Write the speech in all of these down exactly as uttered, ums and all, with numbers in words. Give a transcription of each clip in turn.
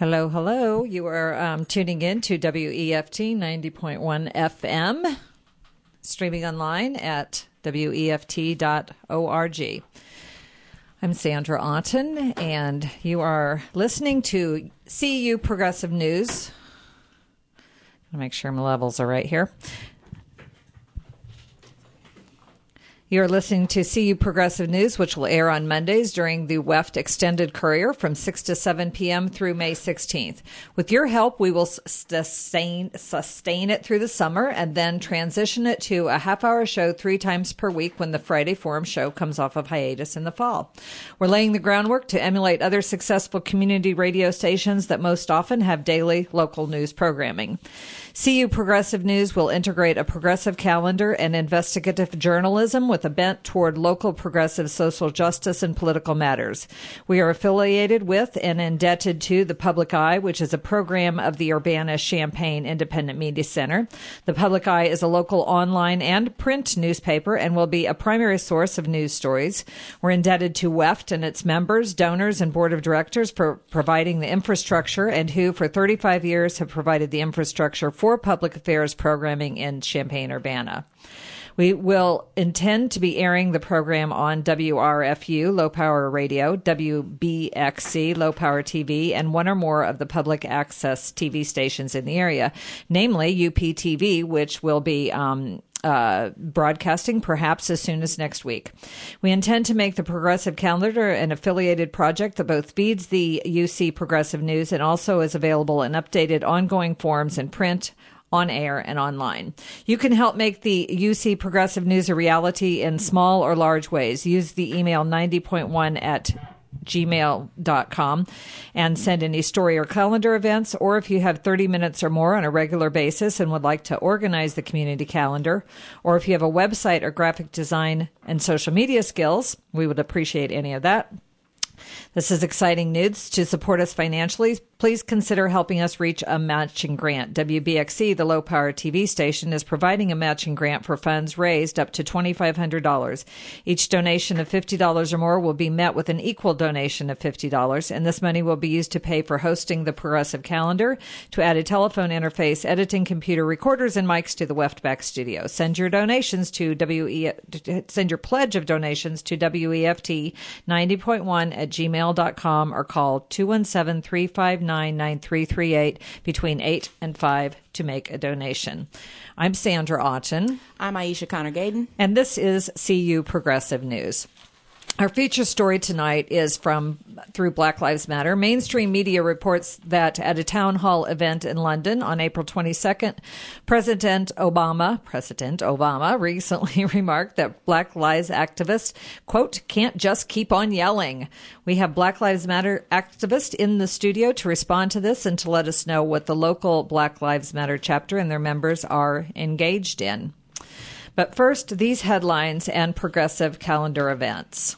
Hello, hello. You are um, tuning in to W E F T ninety point one F M, streaming online at W E F T dot org. I'm Sandra Otten, and you are listening to C U Progressive News. I'll make sure my levels are right here. You're listening to C U Progressive News, which will air on Mondays during the W E F T Extended Courier from six to seven p.m. through May sixteenth. With your help, we will sustain, sustain it through the summer and then transition it to a half-hour show three times per week when the Friday Forum show comes off of hiatus in the fall. We're laying the groundwork to emulate other successful community radio stations that most often have daily local news programming. C U Progressive News will integrate a progressive calendar and investigative journalism with a bent toward local progressive social justice and political matters. We are affiliated with and indebted to The Public Eye, which is a program of the Urbana-Champaign Independent Media Center. The Public Eye is a local online and print newspaper and will be a primary source of news stories. We're indebted to W E F T and its members, donors, and board of directors for providing the infrastructure and who, for thirty-five years, have provided the infrastructure for for public affairs programming in Champaign-Urbana. We will intend to be airing the program on W R F U, Low Power Radio, W B X C, Low Power T V, and one or more of the public access T V stations in the area, namely U P T V, which will be um, Uh, broadcasting perhaps as soon as next week. We intend to make the Progressive Calendar an affiliated project that both feeds the U C Progressive News and also is available in updated ongoing forms in print, on air, and online. You can help make the U C Progressive News a reality in small or large ways. Use the email ninety point one at gmail dot com and send any story or calendar events, or if you have thirty minutes or more on a regular basis and would like to organize the community calendar, or if you have a website or graphic design and social media skills, we would appreciate any of that. This is exciting news. To support us financially, please consider helping us reach a matching grant. W B X C, the low-power T V station, is providing a matching grant for funds raised up to twenty-five hundred dollars. Each donation of fifty dollars or more will be met with an equal donation of fifty dollars, and this money will be used to pay for hosting the Progressive Calendar, to add a telephone interface, editing computer recorders, and mics to the W E F T back studio. Send your donations to W E send your pledge of donations to W E F T ninety point one at gmail dot com or call two one seven, three five nine, nine three three eight between eight and five to make a donation. I'm Sandra Otten. I'm Aisha Connor-Gaden. And this is C U Progressive News. Our feature story tonight is from through Black Lives Matter. Mainstream media reports that at a town hall event in London on April twenty-second, President Obama, President Obama recently remarked that Black Lives activists, quote, can't just keep on yelling. We have Black Lives Matter activists in the studio to respond to this and to let us know what the local Black Lives Matter chapter and their members are engaged in. But first, these headlines and progressive calendar events.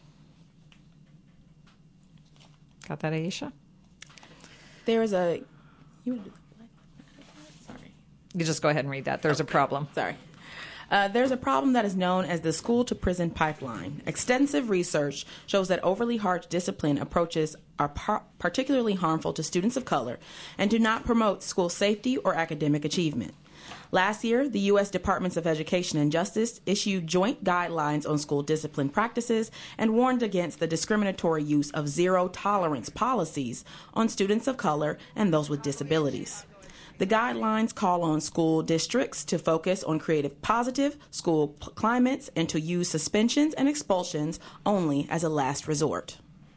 Got that, Aisha? There is a... You, sorry. You just go ahead and read that. There's okay. a problem. Sorry. Uh, there's a problem that is known as the school-to-prison pipeline. Extensive research shows that overly harsh discipline approaches are par- particularly harmful to students of color and do not promote school safety or academic achievement. Last year, the U S Departments of Education and Justice issued joint guidelines on school discipline practices and warned against the discriminatory use of zero-tolerance policies on students of color and those with disabilities. The guidelines call on school districts to focus on creative positive school p- climates and to use suspensions and expulsions only as a last resort.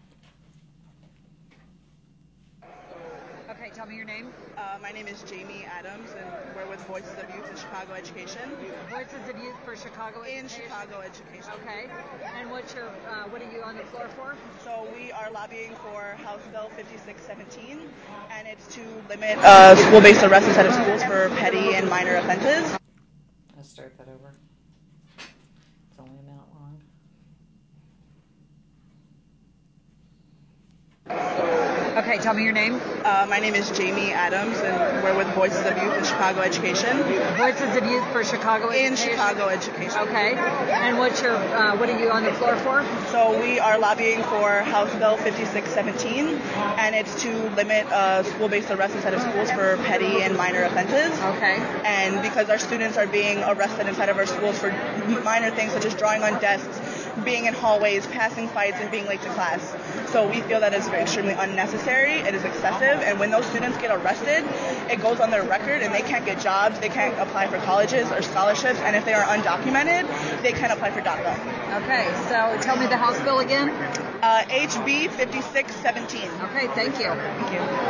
Okay, tell me your name. Uh, my name is Jamie Adams, and we're with Voices of Youth in Chicago Education. Voices of Youth for Chicago In Education? Chicago Education. Okay. And what's your, uh, what are you on the floor for? So we are lobbying for House Bill fifty-six seventeen, and it's to limit uh, school-based arrests inside of schools for petty and minor offenses. Let's start that over. It's only a minute long. Okay, tell me your name. Uh, my name is Jamie Adams, and we're with Voices of Youth in Chicago Education. Voices of Youth for Chicago Education? In Chicago Education. Okay. And what's your, uh, what are you on the floor for? So we are lobbying for House Bill fifty-six seventeen, and it's to limit uh, school-based arrests inside of schools for petty and minor offenses. Okay. And because our students are being arrested inside of our schools for minor things such as drawing on desks, being in hallways, passing fights, and being late to class. So we feel that it's extremely unnecessary, it is excessive, and when those students get arrested, it goes on their record and they can't get jobs, they can't apply for colleges or scholarships, and if they are undocumented, they can't apply for DACA. Okay, so tell me the House bill again. Uh, H B fifty-six seventeen. Okay, thank you. Thank you.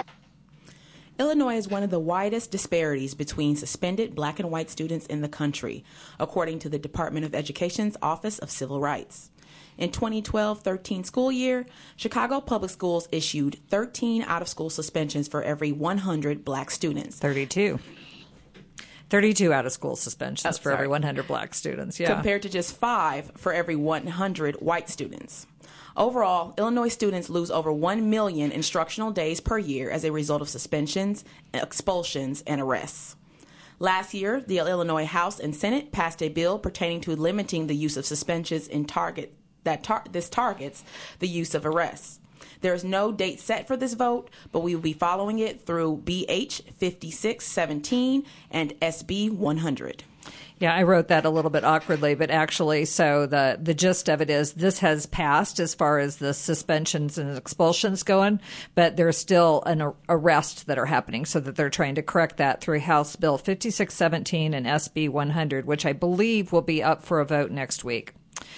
Illinois has one of the widest disparities between suspended black and white students in the country, according to the Department of Education's Office of Civil Rights. In twenty twelve thirteen school year, Chicago Public Schools issued thirteen out-of-school suspensions for every one hundred black students. thirty-two. thirty-two out-of-school suspensions Oh, for every one hundred black students, yeah. Compared to just five for every one hundred white students. Overall, Illinois students lose over one million instructional days per year as a result of suspensions, expulsions, and arrests. Last year, the Illinois House and Senate passed a bill pertaining to limiting the use of suspensions in target that tar- this targets the use of arrests. There is no date set for this vote, but we will be following it through B H fifty-six seventeen and S B one hundred. Yeah, I wrote that a little bit awkwardly, but actually, so the, the gist of it is this has passed as far as the suspensions and expulsions going, but there's still an ar- arrest that are happening, so that they're trying to correct that through House Bill fifty-six seventeen and S B one hundred, which I believe will be up for a vote next week.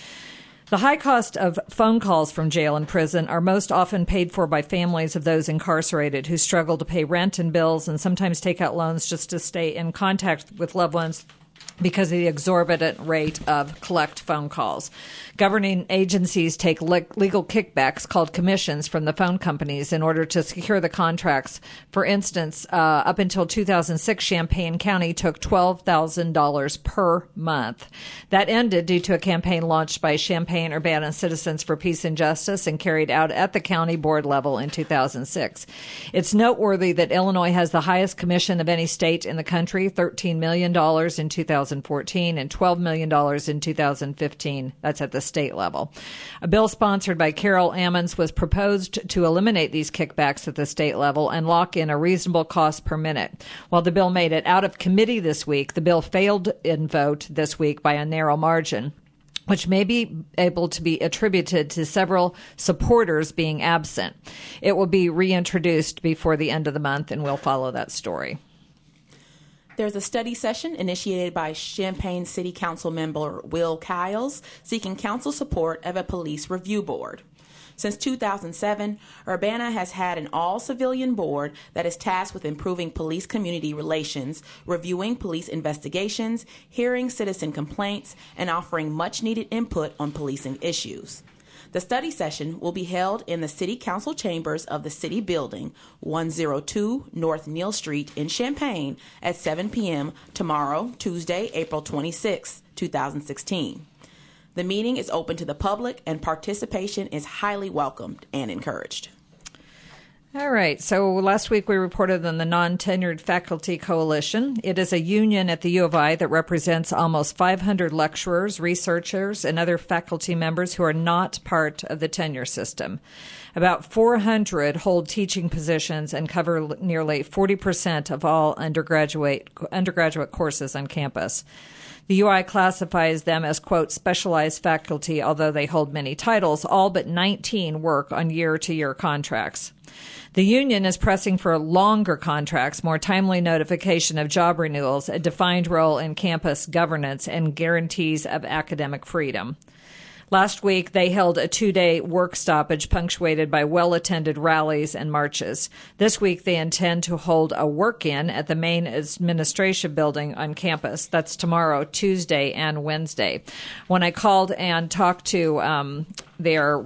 The high cost of phone calls from jail and prison are most often paid for by families of those incarcerated who struggle to pay rent and bills and sometimes take out loans just to stay in contact with loved ones because of the exorbitant rate of collect phone calls. Governing agencies take le- legal kickbacks called commissions from the phone companies in order to secure the contracts. For instance, uh, up until two thousand six, Champaign County took twelve thousand dollars per month. That ended due to a campaign launched by Champaign-Urbana Citizens for Peace and Justice and carried out at the county board level in two thousand six. It's noteworthy that Illinois has the highest commission of any state in the country, thirteen million dollars in two thousand fourteen and twelve million dollars in two thousand fifteen. That's at the state level. A bill sponsored by Carol Ammons was proposed to eliminate these kickbacks at the state level and lock in a reasonable cost per minute. While the bill made it out of committee this week, the bill failed in vote this week by a narrow margin, which may be able to be attributed to several supporters being absent. It will be reintroduced before the end of the month, and we'll follow that story. There's a study session initiated by Champaign City Council member Will Kiles seeking council support of a police review board. Since two thousand seven, Urbana has had an all-civilian board that is tasked with improving police-community relations, reviewing police investigations, hearing citizen complaints, and offering much-needed input on policing issues. The study session will be held in the City Council chambers of the City Building, one oh two North Neal Street in Champaign at seven p.m. tomorrow, Tuesday, April twenty-sixth, twenty sixteen. The meeting is open to the public and participation is highly welcomed and encouraged. All right. So last week we reported on the Non-Tenured Faculty Coalition. It is a union at the U of I that represents almost five hundred lecturers, researchers, and other faculty members who are not part of the tenure system. About four hundred hold teaching positions and cover nearly forty percent of all undergraduate undergraduate courses on campus. The U I classifies them as, quote, specialized faculty, although they hold many titles. All but nineteen work on year-to-year contracts. The union is pressing for longer contracts, more timely notification of job renewals, a defined role in campus governance, and guarantees of academic freedom. Last week, they held a two-day work stoppage punctuated by well-attended rallies and marches. This week, they intend to hold a work-in at the main administration building on campus. That's tomorrow, Tuesday, and Wednesday. When I called and talked to um, their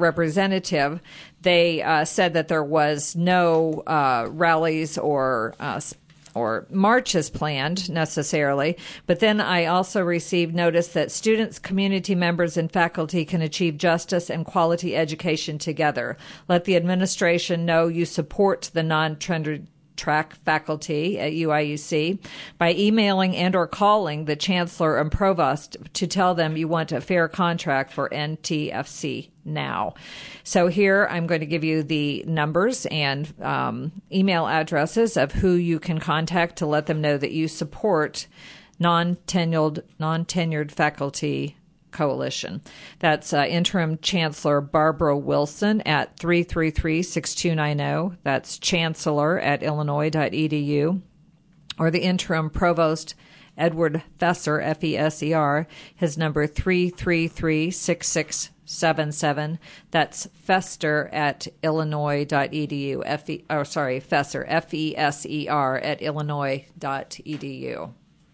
representative, they uh, said that there was no uh, rallies or uh, or marches planned necessarily, but then I also received notice that students, community members, and faculty can achieve justice and quality education together. Let the administration know you support the non-tenure track faculty at U I U C by emailing and or calling the chancellor and provost to tell them you want a fair contract for N T F C now. So here I'm going to give you the numbers and um, email addresses of who you can contact to let them know that you support non-tenured, non-tenured faculty coalition. That's uh, Interim Chancellor Barbara Wilson at three three three, six two nine zero. That's chancellor at illinois dot e d u. Or the Interim Provost Edward Fesser, F E S E R, his number three three three, six six seven seven. That's Fester at illinois dot e d u. F E, oh, sorry, Fesser, F E S E R at illinois dot e d u.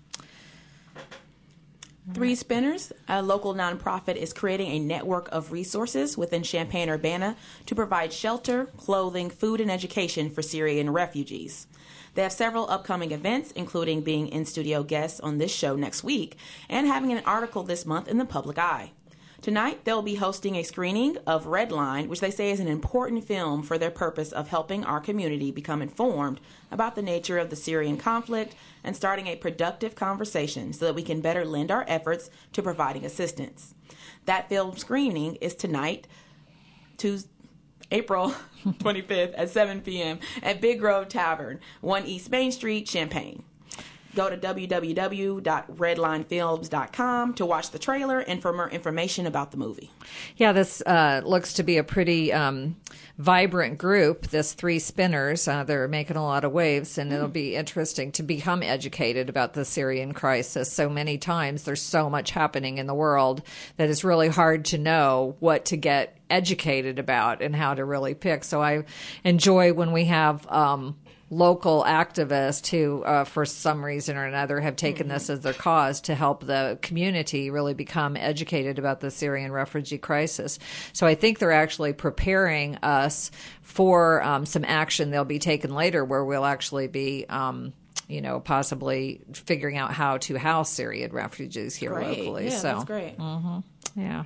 Three Spinners, a local nonprofit, is creating a network of resources within Champaign-Urbana to provide shelter, clothing, food, and education for Syrian refugees. They have several upcoming events, including being in-studio guests on this show next week and having an article this month in the public eye. Tonight, they'll be hosting a screening of Red Line, which they say is an important film for their purpose of helping our community become informed about the nature of the Syrian conflict and starting a productive conversation so that we can better lend our efforts to providing assistance. That film screening is tonight, Tuesday, April twenty-fifth at seven p.m. at Big Grove Tavern, one East Main Street, Champaign. Go to w w w dot redline films dot com to watch the trailer and for more information about the movie. Yeah, this uh, looks to be a pretty um, vibrant group, this Three Spinners. Uh, they're making a lot of waves, and mm. it'll be interesting to become educated about the Syrian crisis. So many times there's so much happening in the world that it's really hard to know what to get educated about and how to really pick. So I enjoy when we have um, local activists who, uh, for some reason or another, have taken this as their cause to help the community really become educated about the Syrian refugee crisis. So I think they're actually preparing us for um, some action they'll be taking later where we'll actually be um, you know, possibly figuring out how to house Syrian refugees here great. locally. Yeah, so, that's great. Mm-hmm, yeah.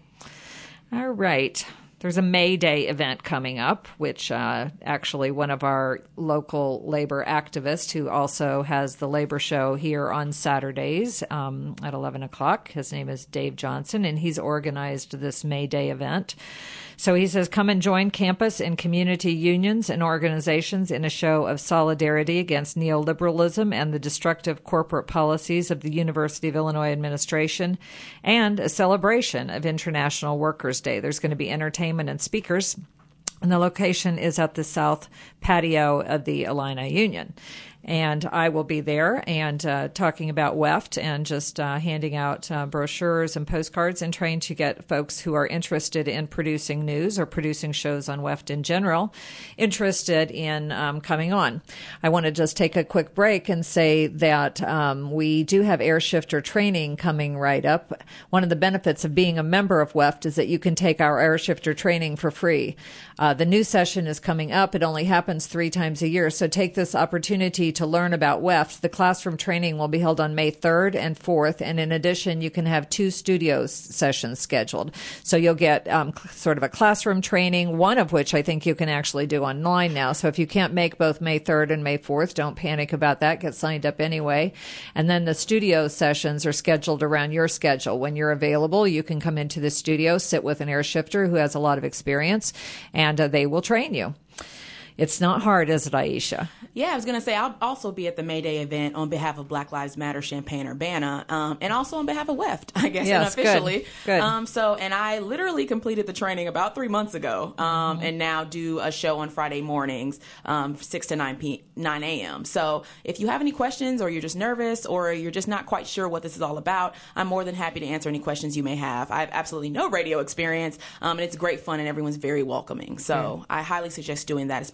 All right. There's a May Day event coming up, which uh, actually one of our local labor activists who also has the labor show here on Saturdays um, at eleven o'clock. His name is Dave Johnson, and he's organized this May Day event. So he says, come and join campus and community unions and organizations in a show of solidarity against neoliberalism and the destructive corporate policies of the University of Illinois administration, and a celebration of International Workers' Day. There's going to be entertainment and speakers, and the location is at the south patio of the Illini Union. And I will be there and uh, talking about W E F T and just uh, handing out uh, brochures and postcards and trying to get folks who are interested in producing news or producing shows on W E F T in general interested in um, coming on. I want to just take a quick break and say that um, we do have air shifter training coming right up. One of the benefits of being a member of W E F T is that you can take our air shifter training for free. Uh, the new session is coming up. It only happens three times a year, so take this opportunity to learn about W E F T. The classroom training will be held on May third and fourth, and in addition, you can have two studio sessions scheduled. So you'll get um, sort of a classroom training, one of which I think you can actually do online now. So if you can't make both May third and May fourth, don't panic about that. Get signed up anyway. And then the studio sessions are scheduled around your schedule. When you're available, you can come into the studio, sit with an air shifter who has a lot of experience, and uh, they will train you. It's not hard, is it, Aisha? Yeah, I was going to say I'll also be at the May Day event on behalf of Black Lives Matter Champaign-Urbana, um, and also on behalf of W E F T, I guess, yes, unofficially. Good. Good. Um, so, and I literally completed the training about three months ago, um, mm-hmm. and now do a show on Friday mornings, um, six to nine a.m. So, if you have any questions, or you're just nervous, or you're just not quite sure what this is all about, I'm more than happy to answer any questions you may have. I have absolutely no radio experience, um, and it's great fun, and everyone's very welcoming. So, yeah. I highly suggest doing that, especially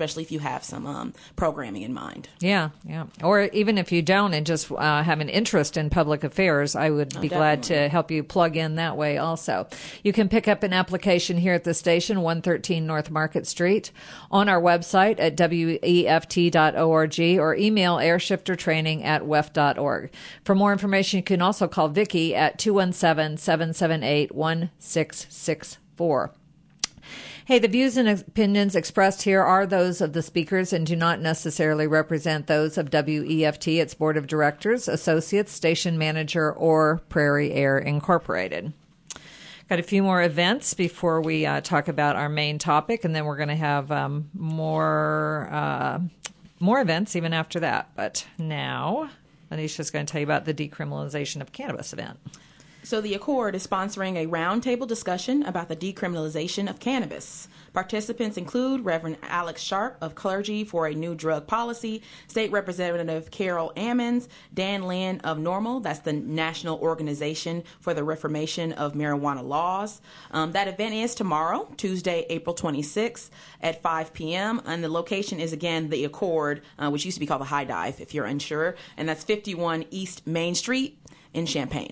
especially if you have some um, programming in mind. Yeah, yeah. Or even if you don't and just uh, have an interest in public affairs, I would be oh, glad to help you plug in that way also. You can pick up an application here at the station, one thirteen North Market Street, on our website at W E F T dot org or email airshiftertraining at W E F dot org. For more information, you can also call Vicki at two one seven, seven seven eight, one six six four. Hey, the views and opinions expressed here are those of the speakers and do not necessarily represent those of W E F T, its board of directors, associates, station manager, or Prairie Air Incorporated. Got a few more events before we uh, talk about our main topic, and then we're going to have um, more uh, more events even after that. But now, Anisha's going to tell you about the decriminalization of cannabis event. So the Accord is sponsoring a roundtable discussion about the decriminalization of cannabis. Participants include Reverend Alex Sharp of Clergy for a New Drug Policy, State Representative Carol Ammons, Dan Lynn of NORML, that's the National Organization for the Reformation of Marijuana Laws. Um, that event is tomorrow, Tuesday, April twenty-sixth at five p.m., and the location is, again, the Accord, uh, which used to be called the High Dive, if you're unsure, and that's fifty-one East Main Street in Champaign.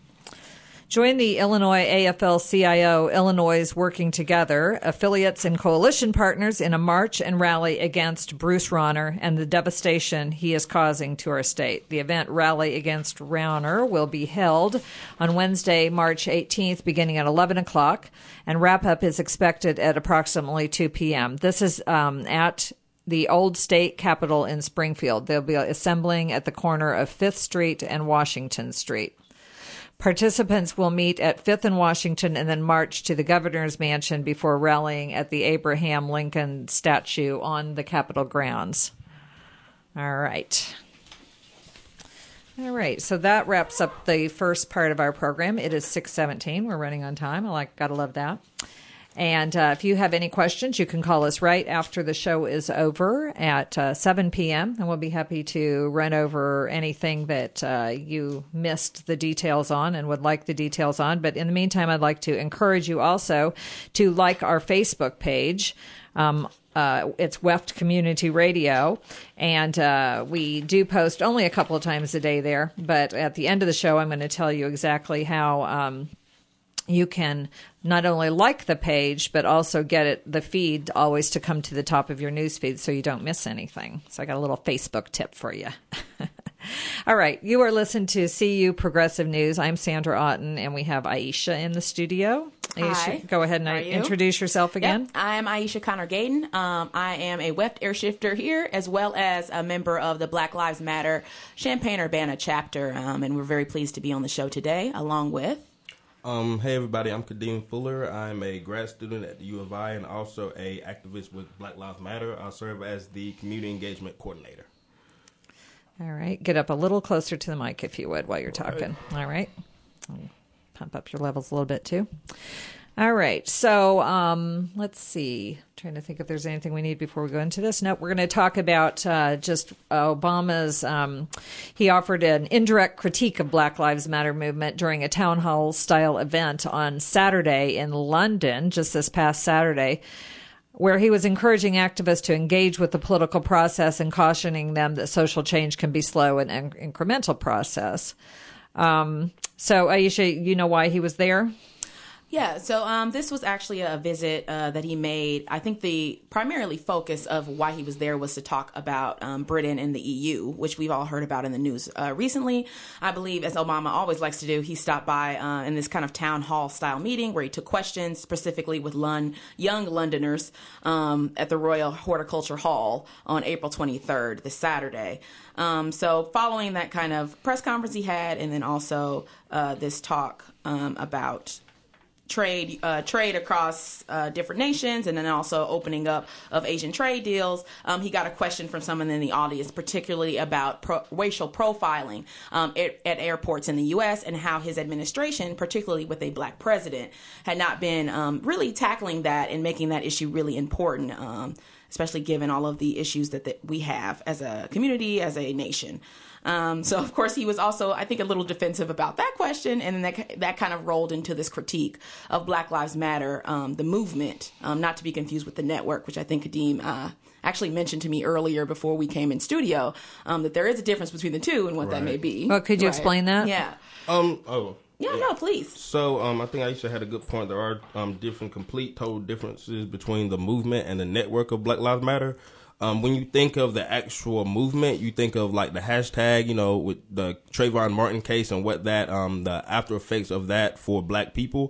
Join the Illinois A F L C I O Illinois Working Together, affiliates and coalition partners in a march and rally against Bruce Rauner and the devastation he is causing to our state. The event Rally Against Rauner will be held on Wednesday, March eighteenth, beginning at eleven o'clock, and wrap-up is expected at approximately two p.m. This is um, at the Old State Capitol in Springfield. They'll be assembling at the corner of Fifth Street and Washington Street. Participants will meet at Fifth and Washington and then march to the governor's mansion before rallying at the Abraham Lincoln statue on the Capitol grounds. All right. All right. So that wraps up the first part of our program. It is six seventeen. We're running on time. I like, gotta love that. And uh, if you have any questions, you can call us right after the show is over at uh, seven p.m. and we'll be happy to run over anything that uh, you missed the details on and would like the details on. But in the meantime, I'd like to encourage you also to like our Facebook page. Um, uh, it's W E F T Community Radio, and uh, we do post only a couple of times a day there. But at the end of the show, I'm going to tell you exactly how um, you can not only like the page, but also get it, the feed always to come to the top of your news feed so you don't miss anything. So I got a little Facebook tip for you. All right. You are listening to C U Progressive News. I'm Sandra Otten, and we have Aisha in the studio. Aisha, Hi. go ahead and introduce yourself again. Yep. I'm Aisha Connor-Gaden. Um, I am a W E F T airshifter here, as well as a member of the Black Lives Matter Champaign-Urbana chapter, um, and we're very pleased to be on the show today, along with... Um, hey everybody, I'm Kadeem Fuller. I'm a grad student at the U of I and also a activist with Black Lives Matter. I serve as the community engagement coordinator. All right. Get up a little closer to the mic if you would while you're talking. All right. All right. Pump up your levels a little bit too. All right. So um, let's see. I'm trying to think if there's anything we need before we go into this. No, we're going to talk about uh, just Obama's. Um, he offered an indirect critique of Black Lives Matter movement during a town hall style event on Saturday in London, just this past Saturday, where he was encouraging activists to engage with the political process and cautioning them that social change can be slow and an incremental process. Um, so, Aisha, you know why he was there? Yeah, so um, this was actually a visit uh, that he made. I think the primarily focus of why he was there was to talk about um, Britain and the E U, which we've all heard about in the news uh, recently. I believe, as Obama always likes to do, he stopped by uh, in this kind of town hall style meeting where he took questions specifically with Lon- young Londoners um, at the Royal Horticulture Hall on April twenty-third, this Saturday. Um, so following that kind of press conference he had, and then also uh, this talk um, about trade uh, trade across uh, different nations, and then also opening up of Asian trade deals. Um, he got a question from someone in the audience, particularly about pro- racial profiling um, at, at airports in the U S and how his administration, particularly with a black president, had not been um, really tackling that and making that issue really important, um, especially given all of the issues that, that we have as a community, as a nation. Um, so, of course, he was also, I think, a little defensive about that question, and then that, that kind of rolled into this critique of Black Lives Matter, um, the movement, um, not to be confused with the network, which I think Kadeem uh, actually mentioned to me earlier before we came in studio um, that there is a difference between the two and what Right. that may be. Well, could you Right. explain that? Yeah. Um. Oh. Yeah, no, please. So, um, I think Aisha had a good point. There are um, different, complete, total differences between the movement and the network of Black Lives Matter. Um, when you think of the actual movement, you think of like the hashtag, you know, with the Trayvon Martin case and what that, um, the after effects of that for Black people.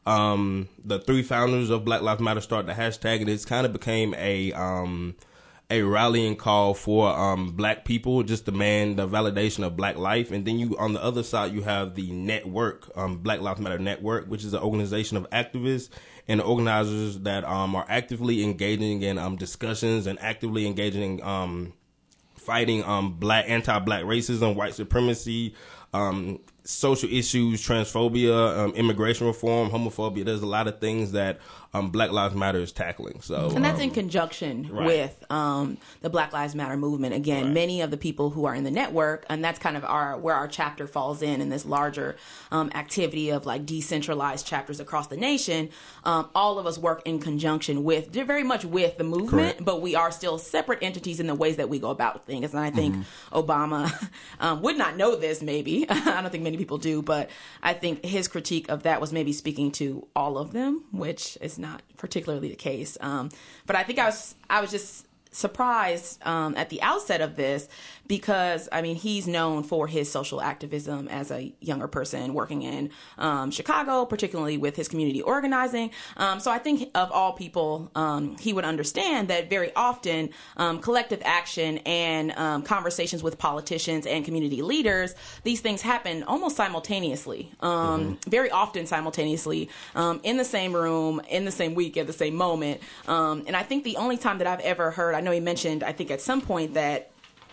Um, the three founders of Black Lives Matter started the hashtag, and it's kind of became a um, a rallying call for um, Black people, just demand the validation of Black life. And then you, on the other side, you have the network, um, Black Lives Matter Network, which is an organization of activists and organizers that um, are actively engaging in um, discussions and actively engaging in um, fighting um, black anti-black racism, white supremacy, um, social issues, transphobia, um, immigration reform, homophobia. There's a lot of things that um, Black Lives Matter is tackling. So, and that's um, in conjunction right. with um, the Black Lives Matter movement. Again, Right. many of the people who are in the network, and that's kind of our where our chapter falls in in this larger um, activity of like decentralized chapters across the nation. Um, all of us work in conjunction with, very much with the movement, Correct. but we are still separate entities in the ways that we go about things. And I think mm-hmm. Obama um, would not know this, maybe. I don't think many people do, but I think his critique of that was maybe speaking to all of them, which is not particularly the case. Um, but I think I was I was just surprised um, at the outset of this because, I mean, he's known for his social activism as a younger person working in um, Chicago, particularly with his community organizing. Um, so I think of all people, um, he would understand that very often um, collective action and um, conversations with politicians and community leaders, these things happen almost simultaneously, um, mm-hmm. very often simultaneously, um, in the same room, in the same week, at the same moment. Um, and I think the only time that I've ever heard, I know he mentioned, I think at some point that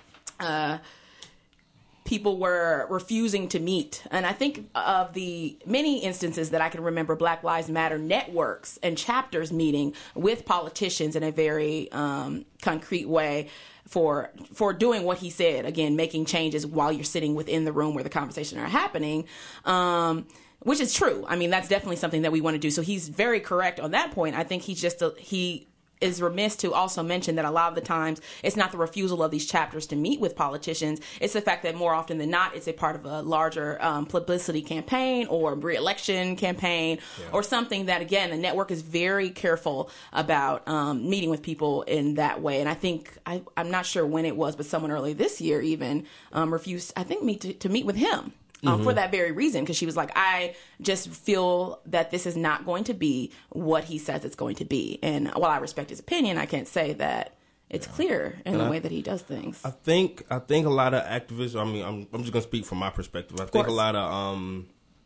uh, people were refusing to meet. And I think of the many instances that I can remember Black Lives Matter networks and chapters meeting with politicians in a very um, concrete way for for doing what he said, again, making changes while you're sitting within the room where the conversations are happening. Um, which is true. I mean, that's definitely something that we want to do. So he's very correct on that point. I think he's just a, he is remiss to also mention that a lot of the times it's not the refusal of these chapters to meet with politicians. It's the fact that more often than not, it's a part of a larger um, publicity campaign or re-election campaign yeah. or something that, again, the network is very careful about um, meeting with people in that way. And I think, I, I'm not sure when it was, but someone early this year even um, refused, I think, meet to, to meet with him. Um, mm-hmm. For that very reason, because she was like, I just feel that this is not going to be what he says it's going to be. And while I respect his opinion, I can't say that it's yeah. clear in and the I, way that he does things. I think I think a lot of activists, I mean, I'm, I'm just going to speak from my perspective. I think a lot of um,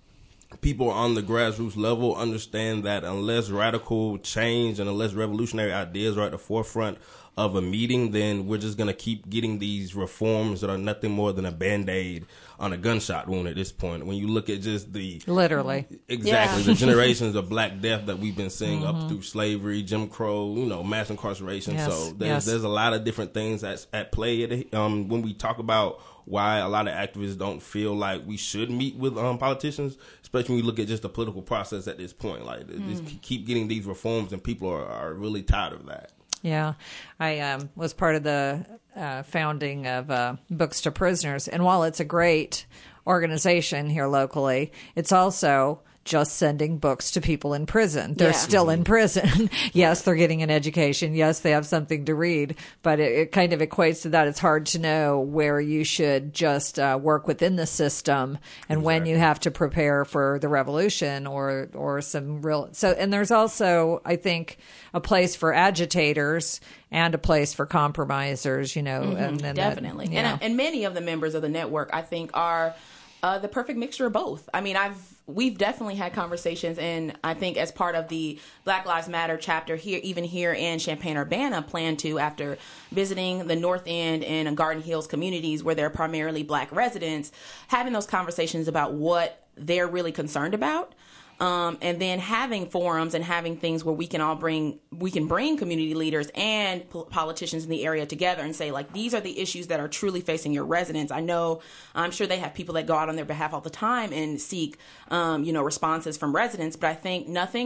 people on the grassroots level understand that unless radical change and unless revolutionary ideas are at the forefront of a meeting, then we're just going to keep getting these reforms that are nothing more than a Band-Aid on a gunshot wound at this point. When you look at just the... Literally. Exactly. Yeah. The generations of Black death that we've been seeing mm-hmm. up through slavery, Jim Crow, you know, mass incarceration. Yes. So there's, yes. there's a lot of different things that's at play. Um, when we talk about why a lot of activists don't feel like we should meet with um, politicians, especially when you look at just the political process at this point. Like, mm. just keep getting these reforms and people are, are really tired of that. Yeah, I um, was part of the uh, founding of uh, Books to Prisoners. And while it's a great organization here locally, it's also just sending books to people in prison. They're yeah. still in prison. Yes, they're getting an education. Yes, they have something to read. But it, it kind of equates to that. It's hard to know where you should just uh, work within the system and exactly. when you have to prepare for the revolution or, or some real... So, and there's also, I think, a place for agitators and a place for compromisers, you know. Mm-hmm. and, and Definitely. That, you know. and, and many of the members of the network, I think, are... Uh, the perfect mixture of both. I mean, I've we've definitely had conversations, and I think as part of the Black Lives Matter chapter here, even here in Champaign-Urbana, plan to, after visiting the North End and Garden Hills communities where there are primarily Black residents, having those conversations about what they're really concerned about. Um, and then having forums and having things where we can all bring, we can bring community leaders and po- politicians in the area together and say, like, these are the issues that are truly facing your residents. I know, I'm sure they have people that go out on their behalf all the time and seek, um, you know, responses from residents. But I think nothing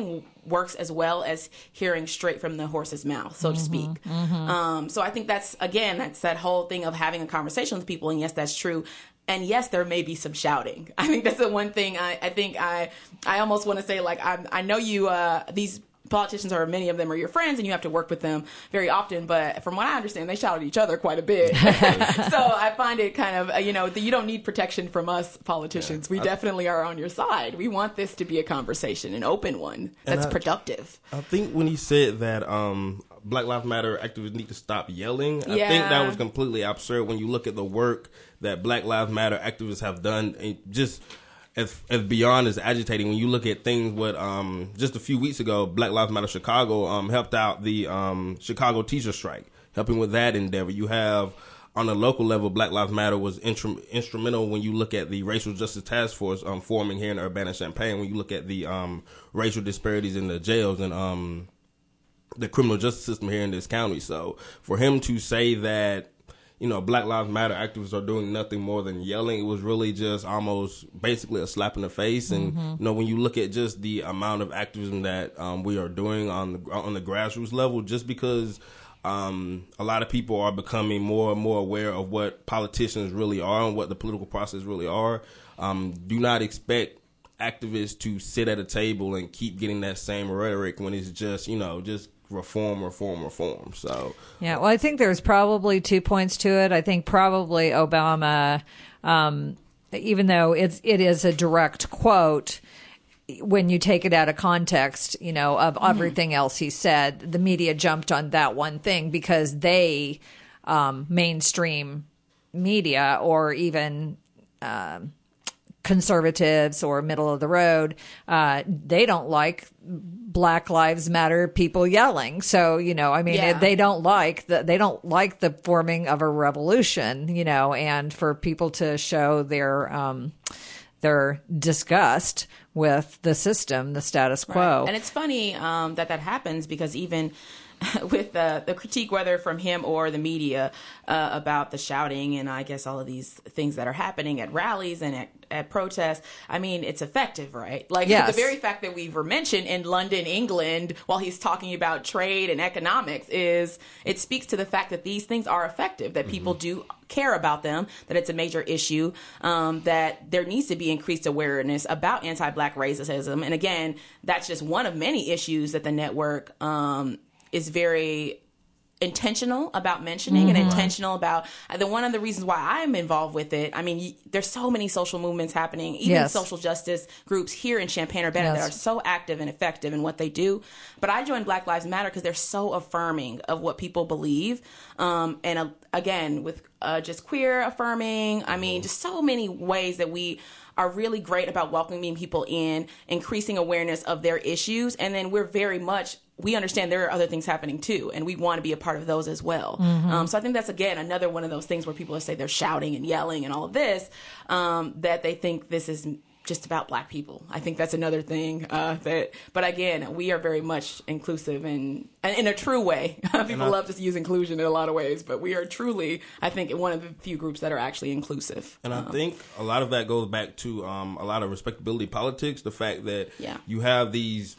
works as well as hearing straight from the horse's mouth, so to speak. Mm-hmm. Um, so I think that's, again, that's that whole thing of having a conversation with people. And yes, that's true. And yes, there may be some shouting. I think that's the one thing I, I think I, I almost want to say, like, I, I know you, uh, these politicians, or many of them are your friends, and you have to work with them very often. But from what I understand, they shout at each other quite a bit. So I find it kind of, uh, you know, you don't need protection from us politicians. Yeah, we I, definitely are on your side. We want this to be a conversation, an open one that's I, productive. I think when he said that um, Black Lives Matter activists need to stop yelling, yeah. I think that was completely absurd when you look at the work that Black Lives Matter activists have done. And just As, as beyond as agitating, when you look at things what um just a few weeks ago, Black Lives Matter Chicago um helped out the um Chicago teacher strike, helping with that endeavor. You have on a local level, Black Lives Matter was intru- instrumental when you look at the Racial Justice Task Force um forming here in Urbana-Champaign. When you look at the um racial disparities in the jails and um the criminal justice system here in this county, so for him to say that, you know, Black Lives Matter activists are doing nothing more than yelling, it was really just almost basically a slap in the face. And, mm-hmm. you know, when you look at just the amount of activism that um, we are doing on the, on the grassroots level, just because um, a lot of people are becoming more and more aware of what politicians really are and what the political process really are, um, do not expect activists to sit at a table and keep getting that same rhetoric when it's just, you know, just reform, reform, reform. So yeah, well, I think there's probably two points to it. I think probably Obama, um, even though it's it is a direct quote, when you take it out of context, you know, of everything mm-hmm. else he said, the media jumped on that one thing because they, um, mainstream media or even um, conservatives or middle of the road, uh, they don't like Black Lives Matter people yelling. So, you know, I mean, yeah. they don't like the, they don't like the forming of a revolution, you know, and for people to show their, um, their disgust with the system, the status quo. Right. And it's funny, um, that that happens because even with uh, the critique, whether from him or the media, uh, about the shouting and I guess all of these things that are happening at rallies and at, at protests, I mean, it's effective, right? Like yes. the very fact that we were mentioned in London, England, while he's talking about trade and economics, is it speaks to the fact that these things are effective, that mm-hmm. people do care about them, that it's a major issue, um, that there needs to be increased awareness about anti-Black racism. And again, that's just one of many issues that the network um, is very intentional about mentioning mm-hmm. and intentional about the one of the reasons why I'm involved with it. I mean, there's so many social movements happening, even yes. social justice groups here in Champaign-Urbana yes. that are so active and effective in what they do. But I joined Black Lives Matter because they're so affirming of what people believe. Um, and uh, again, with uh, just queer affirming, I mean, just so many ways that we are really great about welcoming people in, increasing awareness of their issues. And then we're very much, we understand there are other things happening too, and we want to be a part of those as well. Mm-hmm. Um, so I think that's, again, another one of those things where people say they're shouting and yelling and all of this, um, that they think this is just about Black people. I think that's another thing. Uh, that, but again, we are very much inclusive and, and in a true way. People I, love to use inclusion in a lot of ways, but we are truly, I think, one of the few groups that are actually inclusive. And um, I think a lot of that goes back to um, a lot of respectability politics. The fact that yeah. you have these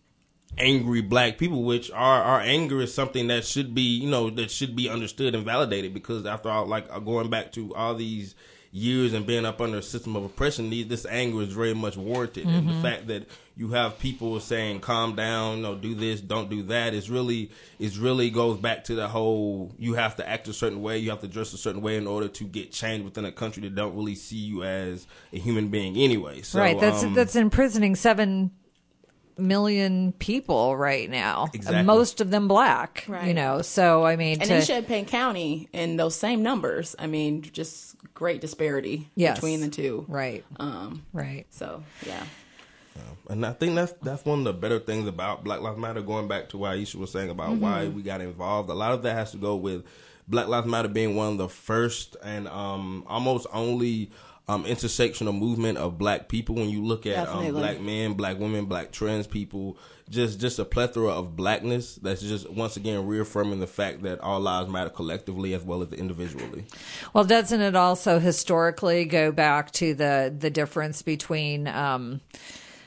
angry Black people, which our our anger is something that should be, you know, that should be understood and validated, because after all, like going back to all these years and being up under a system of oppression, this anger is very much warranted. Mm-hmm. And the fact that you have people saying, calm down, you know, do this, don't do that, is really, is really goes back to the whole, you have to act a certain way, you have to dress a certain way in order to get change within a country that don't really see you as a human being anyway. So, right, that's, um, that's imprisoning seven million people right now, exactly. most of them Black, right. you know, so I mean, and to, in Champaign County, in those same numbers, I mean, just great disparity yes. between the two, right um right so yeah. And I think that's that's one of the better things about Black Lives Matter, going back to what Aisha was saying about mm-hmm. why we got involved. A lot of that has to go with Black Lives Matter being one of the first and um almost only Um, intersectional movement of Black people. When you look at um, Black men, Black women, Black trans people, just just a plethora of Blackness that's just once again reaffirming the fact that all lives matter collectively as well as individually. Well, doesn't it also historically go back to the the difference between um,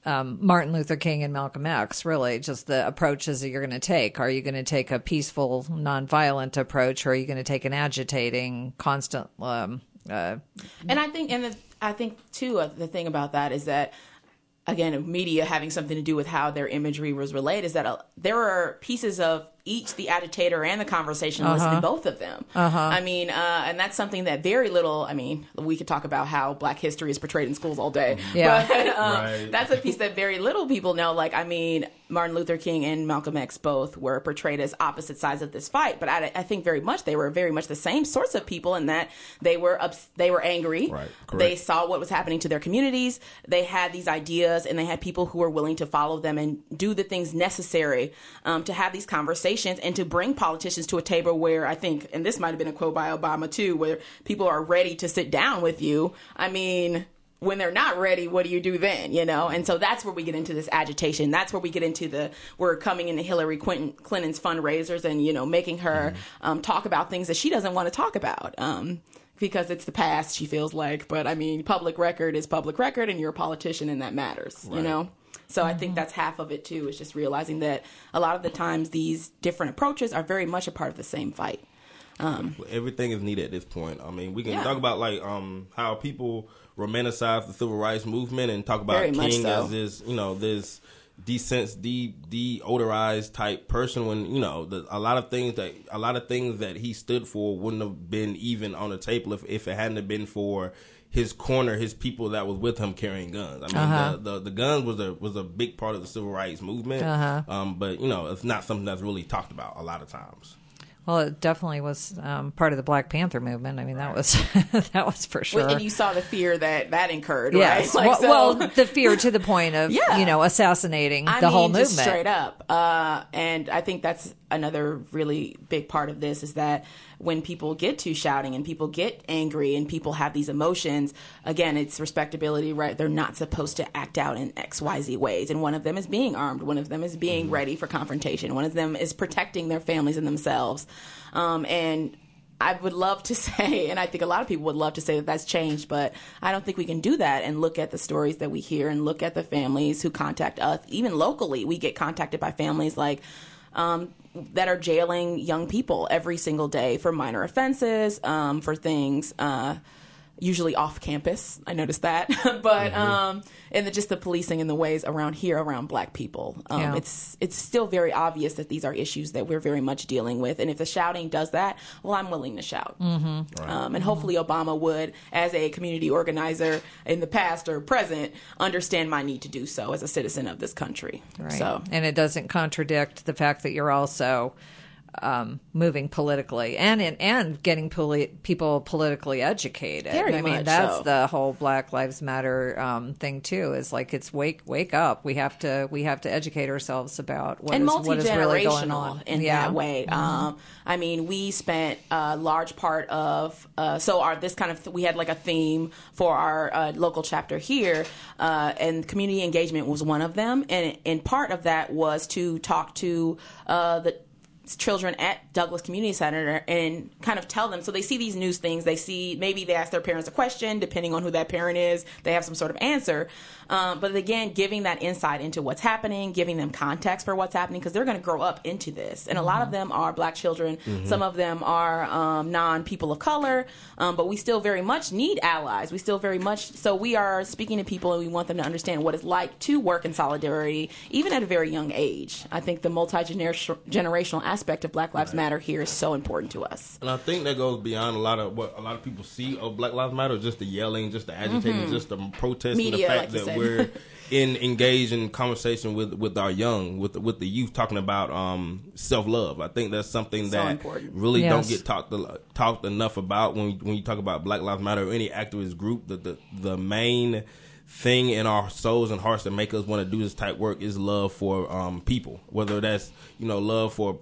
um, Martin Luther King and Malcolm X, really, just the approaches that you're going to take. Are you going to take a peaceful, nonviolent approach, or are you going to take an agitating, constant? Um, uh, and I think, and the, I think too, uh, the thing about that is that, again, media having something to do with how their imagery was relayed, is that uh, there are pieces of each, the agitator and the conversationalist, uh-huh. in both of them. Uh-huh. I mean, uh, and that's something that very little, I mean, we could talk about how Black history is portrayed in schools all day. Yeah. But um, Right. that's a piece that very little people know. Like, I mean, Martin Luther King and Malcolm X both were portrayed as opposite sides of this fight. But I, I think very much they were very much the same sorts of people in that they were ups, they were angry. Right. They saw what was happening to their communities. They had these ideas, and they had people who were willing to follow them and do the things necessary um, to have these conversations and to bring politicians to a table where I think, and this might have been a quote by Obama too, where people are ready to sit down with you. I mean, when they're not ready, what do you do then? You know, and so that's where we get into this agitation. That's where we get into the we're coming into Hillary Clinton, Clinton's fundraisers and, you know, making her mm-hmm. um, talk about things that she doesn't want to talk about. Um, because it's the past, she feels like. But I mean, public record is public record, and you're a politician, and that matters. Right. You know. So mm-hmm. I think that's half of it, too, is just realizing that a lot of the times these different approaches are very much a part of the same fight. Um, Everything is needed at this point. I mean, we can yeah. talk about like um, how people romanticize the civil rights movement and talk about very King so. as this, you know, this desens de deodorized type person. When you know the, a lot of things that a lot of things that he stood for wouldn't have been even on the table if, if it hadn't have been for his corner, his people that was with him carrying guns. I mean, uh-huh. the, the the guns was a was a big part of the civil rights movement. Uh-huh. Um, but you know, it's not something that's really talked about a lot of times. Well, it definitely was um, part of the Black Panther movement. I mean, that was that was for sure. And you saw the fear that that incurred, yes. right? Like, well, so, well, the fear to the point of, yeah. you know, assassinating I the mean, whole just movement. Straight up. Uh, and I think that's another really big part of this is that when people get to shouting and people get angry and people have these emotions, again, it's respectability, right? They're not supposed to act out in X, Y, Z ways. And one of them is being armed. One of them is being mm-hmm. ready for confrontation. One of them is protecting their families and themselves. Um, and I would love to say, and I think a lot of people would love to say that that's changed, but I don't think we can do that and look at the stories that we hear and look at the families who contact us. Even locally, we get contacted by families like um, that are jailing young people every single day for minor offenses, um, for things uh, usually off campus. I noticed that. But mm-hmm. um, and the, just the policing and the ways around here around Black people. Um, yeah. It's it's still very obvious that these are issues that we're very much dealing with. And if the shouting does that, well, I'm willing to shout. Mm-hmm. Right. Um, and hopefully Obama would, as a community organizer in the past or present, understand my need to do so as a citizen of this country. Right. So. And it doesn't contradict the fact that you're also Um, moving politically and in, and getting poli- people politically educated. Very I mean, much that's so. the whole Black Lives Matter um, thing too. Is like it's wake wake up. We have to we have to educate ourselves about what and is what is really going on in yeah. that way. Mm-hmm. Um, I mean, we spent a large part of uh, so our this kind of th- we had like a theme for our uh, local chapter here, uh, and community engagement was one of them, and and part of that was to talk to uh, the children at Douglas Community Center and kind of tell them. So they see these news things. They see, maybe they ask their parents a question. Depending on who that parent is, they have some sort of answer. Um, but again, giving that insight into what's happening, giving them context for what's happening, because they're going to grow up into this. And mm-hmm. a lot of them are Black children. Mm-hmm. Some of them are um, non-people of color. Um, but we still very much need allies. We still very much, so we are speaking to people and we want them to understand what it's like to work in solidarity, even at a very young age. I think the multi-generational aspect of Black Lives right. Matter here is so important to us. And I think that goes beyond a lot of what a lot of people see of Black Lives Matter, just the yelling, just the agitating, mm-hmm. just the protesting, Media, the fact like that we're in engaged in conversation with, with our young, with with the youth, talking about um, self love. I think that's something so that important. really yes. don't get talked talked enough about when when you talk about Black Lives Matter or any activist group. The the, the main thing in our souls and hearts that make us want to do this type work is love for um, people, whether that's you know love for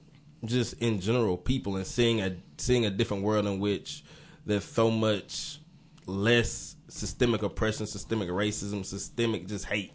just in general people, and seeing a seeing a different world in which there's so much less systemic oppression, systemic racism, systemic just hate.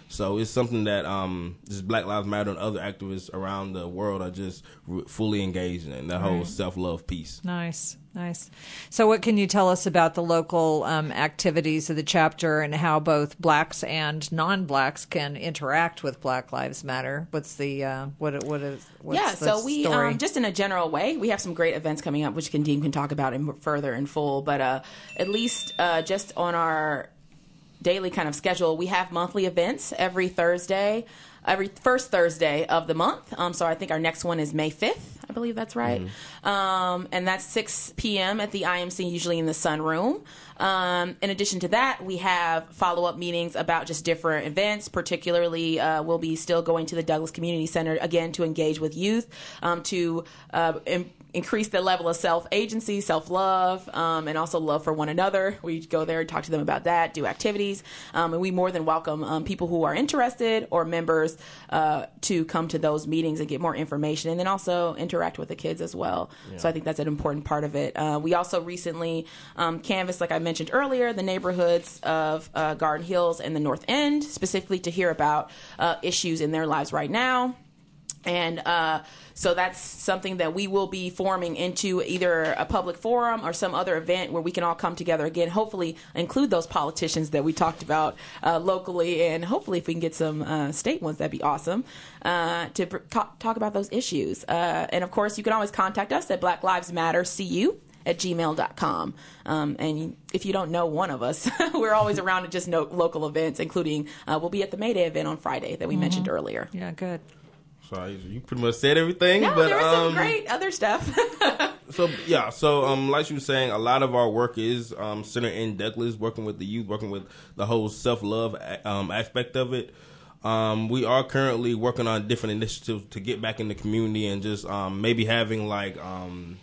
So it's something that um, just Black Lives Matter and other activists around the world are just re- fully engaged in, that whole right. self-love piece. Nice, nice. So what can you tell us about the local um, activities of the chapter and how both blacks and non-blacks can interact with Black Lives Matter? What's the, uh, what, what is, what's yeah, the so we, story? um, just in a general way, we have some great events coming up, which Dean can talk about in further in full, but uh, at least uh, just on our daily kind of schedule, we have monthly events every Thursday, every first Thursday of the month. Um, so I think our next one is May fifth. I believe that's right. Mm-hmm. Um, and that's six p.m. at the I M C, usually in the Sunroom. Um, in addition to that, we have follow-up meetings about just different events. Particularly, uh, we'll be still going to the Douglas Community Center, again, to engage with youth, um, to uh, im- increase the level of self-agency, self-love, um, and also love for one another. We go there and talk to them about that, do activities, um, and we more than welcome um, people who are interested or members uh, to come to those meetings and get more information, and then also interact with the kids as well. Yeah. So I think that's an important part of it. Uh, we also recently um, canvassed, like I mentioned earlier, the neighborhoods of uh, Garden Hills and the North End, specifically to hear about uh, issues in their lives right now. And uh, so that's something that we will be forming into either a public forum or some other event where we can all come together again, hopefully include those politicians that we talked about uh, locally, and hopefully if we can get some uh, state ones, that'd be awesome, uh, to pr- talk about those issues. Uh, and of course, you can always contact us at Black Lives Matter C U at gmail dot com. Um, and if you don't know one of us, we're always around at just no- local events, including uh, we'll be at the May Day event on Friday that we mm-hmm. mentioned earlier. Yeah, good. Sorry, you pretty much said everything. No, but, there was um, some great other stuff. so, yeah, so um, like you were saying, a lot of our work is um, centered in Douglas, working with the youth, working with the whole self-love um, aspect of it. Um, we are currently working on different initiatives to get back in the community and just um, maybe having like, um,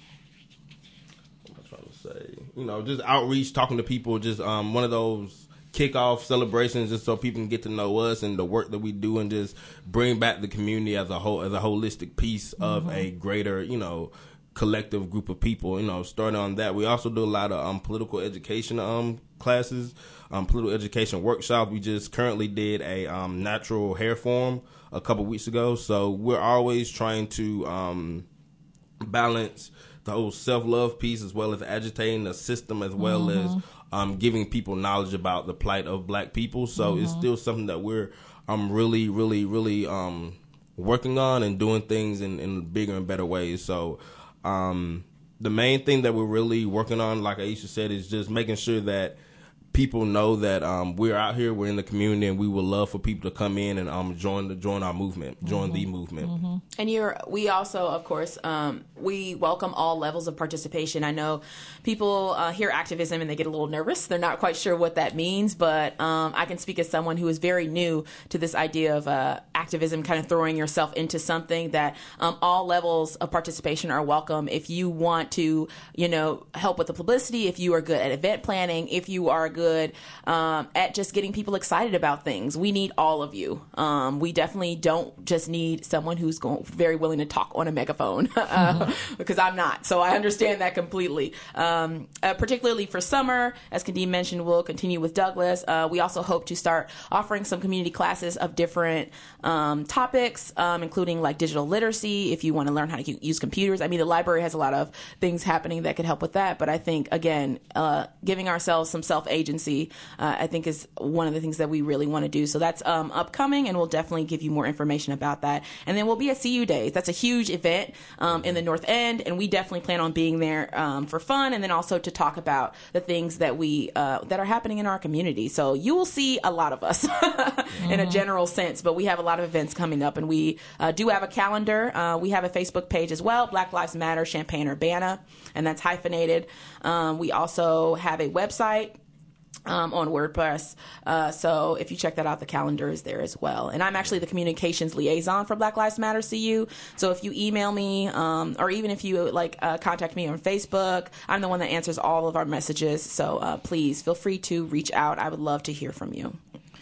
what am I trying to say? You know, just outreach, talking to people, just um, one of those kickoff celebrations, just so people can get to know us and the work that we do, and just bring back the community as a whole, as a holistic piece of mm-hmm. a greater, you know, collective group of people. You know, starting on that, we also do a lot of um, political education um, classes, um, political education workshops. We just currently did a um, natural hair forum a couple weeks ago. So we're always trying to um, balance the whole self-love piece as well as agitating the system, as well mm-hmm. as Um, giving people knowledge about the plight of black people. So mm-hmm. it's still something that we're um, really, really, really um, working on and doing things in, in bigger and better ways. So um, the main thing that we're really working on, like Aisha said, is just making sure that people know that um, we're out here, we're in the community, and we would love for people to come in and um, join the join our movement, join mm-hmm. the movement. Mm-hmm. And you're, we also, of course, um, we welcome all levels of participation. I know people uh, hear activism and they get a little nervous. They're not quite sure what that means, but um, I can speak as someone who is very new to this idea of uh, activism, kind of throwing yourself into something, that um, all levels of participation are welcome. If you want to, you know, help with the publicity, if you are good at event planning, if you are good good um, at just getting people excited about things. We need all of you. Um, we definitely don't just need someone who's going, very willing to talk on a megaphone, uh, because I'm not. So I understand that completely. Um, uh, particularly for summer, as Kadeem mentioned, we'll continue with Douglas. Uh, we also hope to start offering some community classes of different um, topics, um, including like digital literacy, if you want to learn how to use computers. I mean, the library has a lot of things happening that could help with that. But I think, again, uh, giving ourselves some self-agency, uh, I think is one of the things that we really want to do. So that's um, upcoming, and we'll definitely give you more information about that. And then we'll be at C U Days. That's a huge event um, in the North End, and we definitely plan on being there um, for fun, and then also to talk about the things that we uh, that are happening in our community. So you will see a lot of us mm-hmm. in a general sense, but we have a lot of events coming up, and we uh, do have a calendar. Uh, we have a Facebook page as well, Black Lives Matter Champaign-Urbana, and that's hyphenated. Um, we also have a website Um, on WordPress. Uh, so if you check that out, the calendar is there as well. And I'm actually the communications liaison for Black Lives Matter C U. So if you email me, um, or even if you like uh, contact me on Facebook, I'm the one that answers all of our messages. So uh, please feel free to reach out. I would love to hear from you.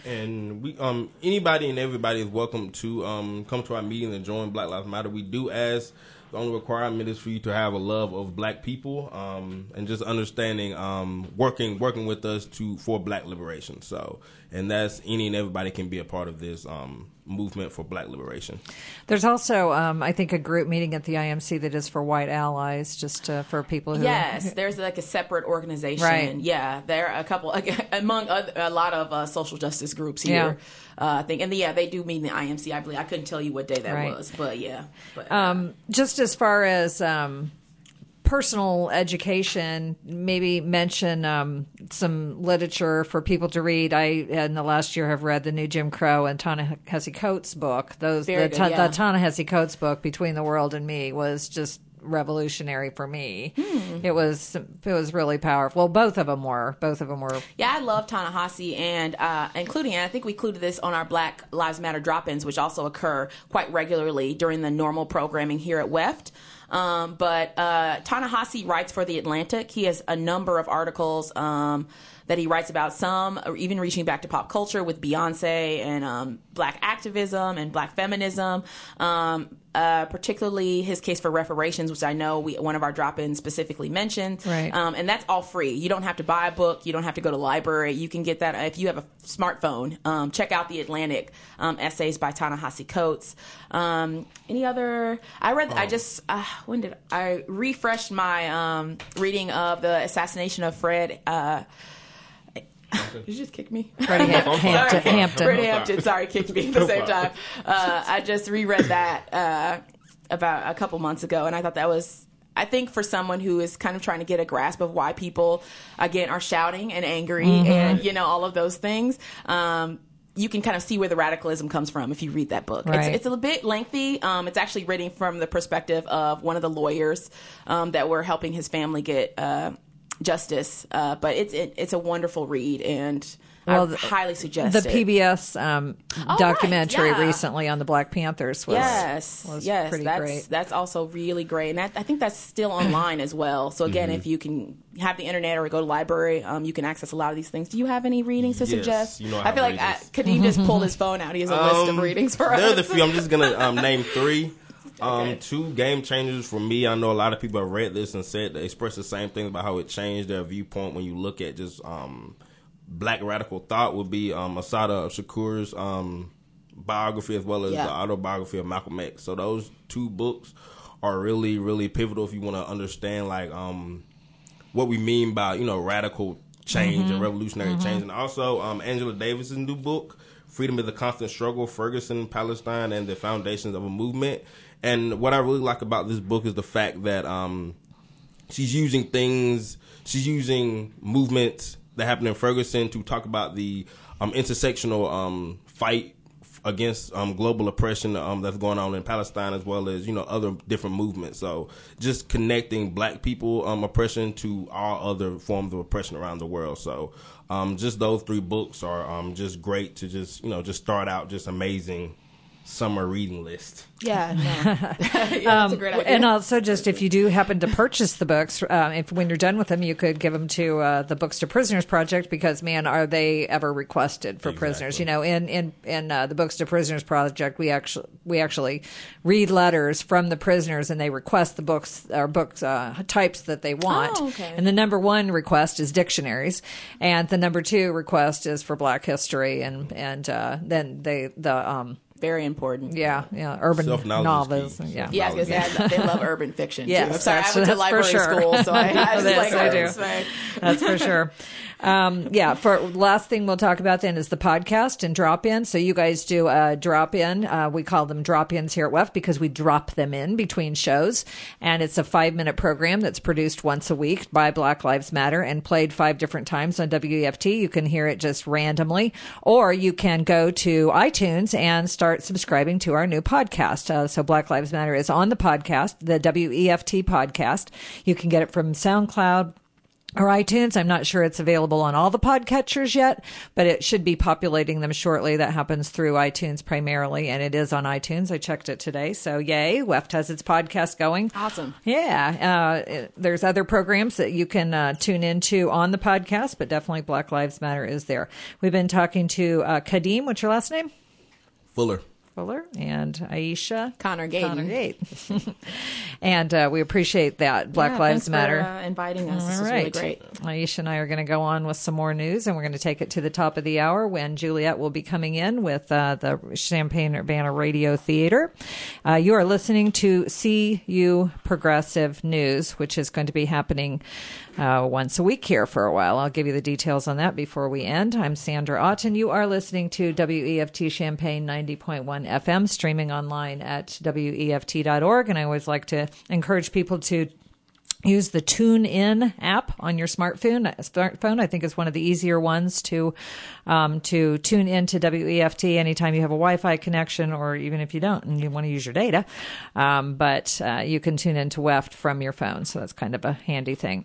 And we, um, anybody and everybody is welcome to um, come to our meeting and join Black Lives Matter. We do ask The only requirement is for you to have a love of black people, um, and just understanding, um, working working with us to for black liberation. So, and that's any and everybody can be a part of this um, movement for black liberation. There's also, um, I think, a group meeting at the I M C that is for white allies, just uh, for people who. Yes, there's like a separate organization. Right. Yeah, there are a couple among other, a lot of uh, social justice groups here. Yeah. Uh, I think, and yeah, they do meet in the I M C. I believe I couldn't tell you what day that Right. was, but yeah. But, uh, Um, just as far as um, personal education, maybe mention um, some literature for people to read. I, in the last year, have read the new Jim Crow and Ta-Nehisi Coates book. Those Very the, good, ta- yeah. the Ta-Nehisi Coates book, Between the World and Me, was just revolutionary for me. Hmm. It was it was really powerful. Well, both of them were. Both of them were. Yeah, I love Ta-Nehisi, and uh, including, and I think we included this on our Black Lives Matter drop-ins, which also occur quite regularly during the normal programming here at W E F T. Um, but uh, Ta-Nehisi writes for The Atlantic. He has a number of articles um, that he writes about, some or even reaching back to pop culture with Beyonce and um, black activism and black feminism. Um, uh, particularly his case for reparations, which I know we, one of our drop-ins specifically mentioned. Right. Um, and that's all free. You don't have to buy a book. You don't have to go to the library. You can get that if you have a smartphone. Um, check out The Atlantic um, essays by Ta-Nehisi Coates. Um, any other? I read. I just uh, when did I refreshed my um, reading of the assassination of Fred. Uh, Did you just kick me? Freddie Ham- Hampton. Sorry. Hampton. Freddie Hampton, sorry, kicked me at the same time. Uh, I just reread that uh, about a couple months ago, and I thought that was, I think for someone who is kind of trying to get a grasp of why people, again, are shouting and angry Mm-hmm. and, you know, all of those things, um, you can kind of see where the radicalism comes from if you read that book. Right. It's, it's a bit lengthy. Um, it's actually written from the perspective of one of the lawyers um, that were helping his family get uh, justice, uh, but it's it, it's a wonderful read, and Well, I the- highly suggest The it. P B S um, right, documentary yeah. recently on the Black Panthers was Yes, was yes, pretty that's great. that's also really great, and that, I think that's still online as well. So again, Mm-hmm. if you can have the internet or go to the library, um, you can access a lot of these things. Do you have any readings to Yes, suggest? you know I I have feel like I, readings. Kadeem just pulled his phone out. He has a list of Um, readings for us. There are the few. I'm just gonna um, name three. Um, two game changers for me. I know a lot of people have read this and said they express the same thing about how it changed their viewpoint when you look at just um, black radical thought. Would be um, Assata Shakur's um, biography as well as Yeah. the autobiography of Malcolm X. So those two books are really, really pivotal if you want to understand like um, what we mean by you know radical change and revolutionary change. And also um, Angela Davis's new book, Freedom is a Constant Struggle, Ferguson, Palestine, and the Foundations of a Movement. And what I really like about this book is the fact that um, she's using things, she's using movements that happened in Ferguson to talk about the um, intersectional um, fight against um, global oppression um, that's going on in Palestine, as well as you know other different movements. So just connecting black people um, oppression to all other forms of oppression around the world. So um, just those three books are um, just great to just you know just start out just amazing summer reading list. Yeah, no. yeah, that's a great idea. And also, just if you do happen to purchase the books, uh, if when you're done with them, you could give them to uh, the Books to Prisoners Project, because man, are they ever requested for Exactly. prisoners? You know, in in in uh, the Books to Prisoners Project, we actually we actually read letters from the prisoners, and they request the books or books uh, types that they want. Oh, okay. And the number one request is dictionaries, and the number two request is for Black history, and and uh, then they the um. Very important. Yeah, yeah, urban Self-knowledge novels. is key. Yeah, Yeah, I was gonna say I- they love urban fiction. Yes, too. I'm sorry, that's- I went to that's for library sure. school, so I, I just Yes, like I do. urban fiction. That's for sure. Um, yeah. For last thing we'll talk about then is the podcast and drop in. So you guys do a drop in. Uh, we call them drop ins here at W E F because we drop them in between shows, and it's a five minute program that's produced once a week by Black Lives Matter and played five different times on W E F T. You can hear it just randomly, or you can go to iTunes and start subscribing to our new podcast. Uh, so Black Lives Matter is on the podcast, the W E F T podcast. You can get it from SoundCloud or iTunes. I'm not sure it's available on all the podcatchers yet, but it should be populating them shortly. That happens through iTunes primarily, and it is on iTunes. I checked it today. So yay, W E F T has its podcast going. Awesome. Yeah. Uh, it- there's other programs that you can uh, tune into on the podcast, but definitely Black Lives Matter is there. We've been talking to uh, Kadeem. What's your last name? Fuller. Fuller, and Aisha Connor Gayden. Connor Gayden. And uh, we appreciate that. Black yeah, Lives thanks Matter. For, uh, inviting us. All this right. was really great. Aisha and I are going to go on with some more news, and we're going to take it to the top of the hour when Juliet will be coming in with uh, the Champaign-Urbana Radio Theater. Uh, you are listening to C U Progressive News, which is going to be happening uh, once a week here for a while. I'll give you the details on that before we end. I'm Sandra Otten. You are listening to W E F T Champaign ninety point one F M, streaming online at W E F T dot org. And I always like to encourage people to use the TuneIn app on your smartphone. Smartphone, I think, is one of the easier ones to um, to tune in to W E F T anytime you have a Wi-Fi connection, or even if you don't and you want to use your data. Um, but uh, you can tune into W E F T from your phone, so that's kind of a handy thing.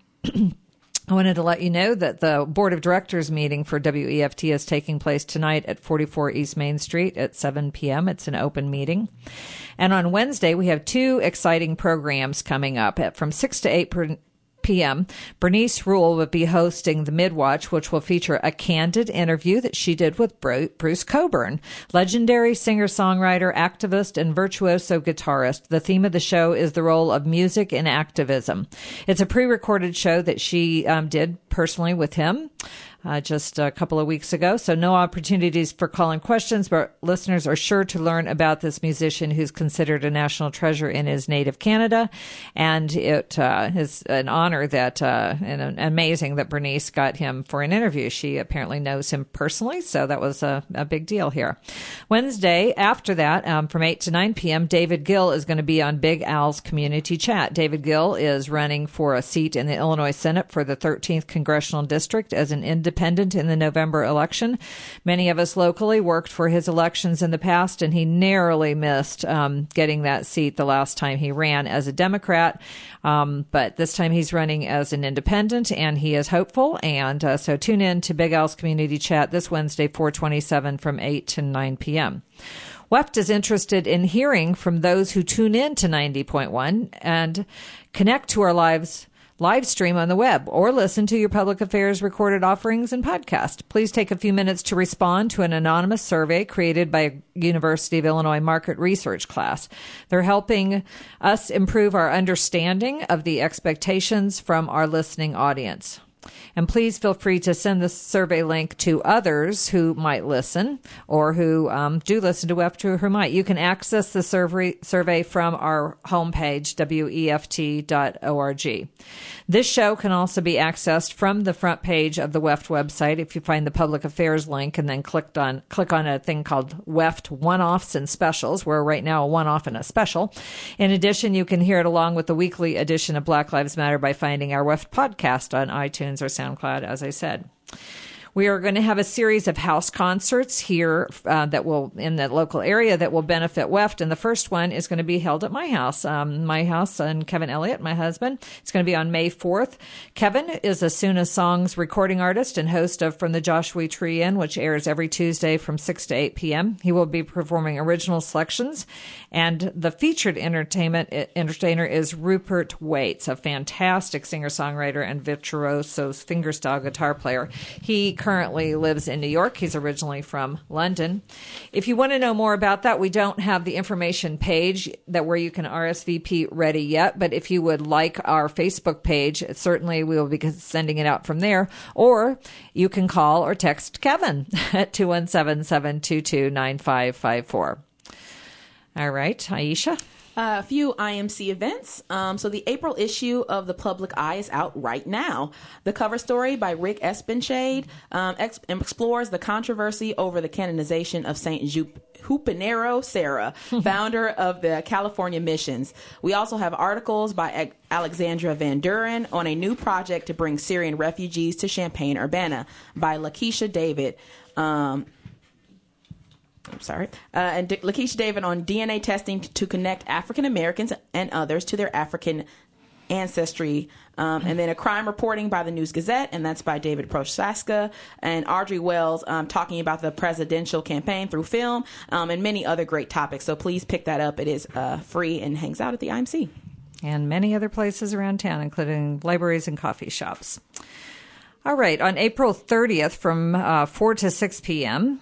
I wanted to let you know that the Board of Directors meeting for W E F T is taking place tonight at forty-four East Main Street at seven p.m. It's an open meeting. And on Wednesday, we have two exciting programs coming up. At from six to eight p.m., Bernice Rule will be hosting the Midwatch, which will feature a candid interview that she did with Bruce Cockburn, legendary singer-songwriter, activist, and virtuoso guitarist. The theme of the show is the role of music in activism. It's a pre-recorded show that she um, did personally with him. Uh, just a couple of weeks ago. So no opportunities for calling questions, but listeners are sure to learn about this musician who's considered a national treasure in his native Canada. And it uh, is an honor that, uh, and amazing that Bernice got him for an interview. She apparently knows him personally, so that was a, a big deal here. Wednesday, after that, um, from eight to nine p.m., David Gill is going to be on Big Al's Community Chat. David Gill is running for a seat in the Illinois Senate for the thirteenth Congressional District as an independent Independent in the November election. Many of us locally worked for his elections in the past, and he narrowly missed um, getting that seat the last time he ran as a Democrat. Um, but this time he's running as an independent, and he is hopeful. And uh, so tune in to Big Al's Community Chat this Wednesday, four twenty-seven, from eight to nine p.m. W E F T is interested in hearing from those who tune in to ninety point one and connect to our lives live stream on the web, or listen to your public affairs recorded offerings and podcast. Please take a few minutes to respond to an anonymous survey created by a University of Illinois market research class. They're helping us improve our understanding of the expectations from our listening audience. And please feel free to send the survey link to others who might listen, or who um, do listen to W E F T, or who might. You can access the survey, survey from our homepage, W E F T dot org. This show can also be accessed from the front page of the W E F T website if you find the public affairs link and then clicked on click on a thing called W E F T One-Offs and Specials. We're right now a one-off and a special. In addition, you can hear it along with the weekly edition of Black Lives Matter by finding our W E F T podcast on iTunes or SoundCloud, as I said. We are going to have a series of house concerts here uh, that will in the local area that will benefit W E F T. And the first one is going to be held at my house, um, my house, and Kevin Elliott, my husband. It's going to be on May fourth. Kevin is a Suna Songs recording artist and host of From the Joshua Tree Inn, which airs every Tuesday from six to eight p.m. He will be performing original selections. And the featured entertainment entertainer is Rupert Waits, a fantastic singer-songwriter and virtuoso fingerstyle guitar player. He currently lives in New York. He's originally from London. If you want to know more about that, we don't have the information page that where you can R S V P ready yet, but if you would like our Facebook page, certainly we will be sending it out from there, or you can call or text Kevin at two one seven, seven two two, nine five five four. All right, Aisha. Uh, a few I M C events. Um, so the April issue of The Public Eye is out right now. The cover story by Rick Espenshade um, ex- explores the controversy over the canonization of Saint Ju- Junipero Serra, founder of the California Missions. We also have articles by A- Alexandra Van Duren on a new project to bring Syrian refugees to Champaign-Urbana by Lakeisha David. Um, I'm sorry, uh, and D- Lakeisha David on D N A testing to connect African Americans and others to their African ancestry. Um, and then a crime reporting by the News Gazette, and that's by David Prochaska, and Audrey Wells um, talking about the presidential campaign through film, um, and many other great topics. So please pick that up. It is uh, free and hangs out at the I M C. And many other places around town, including libraries and coffee shops. All right, on April thirtieth from uh, four to six p.m.,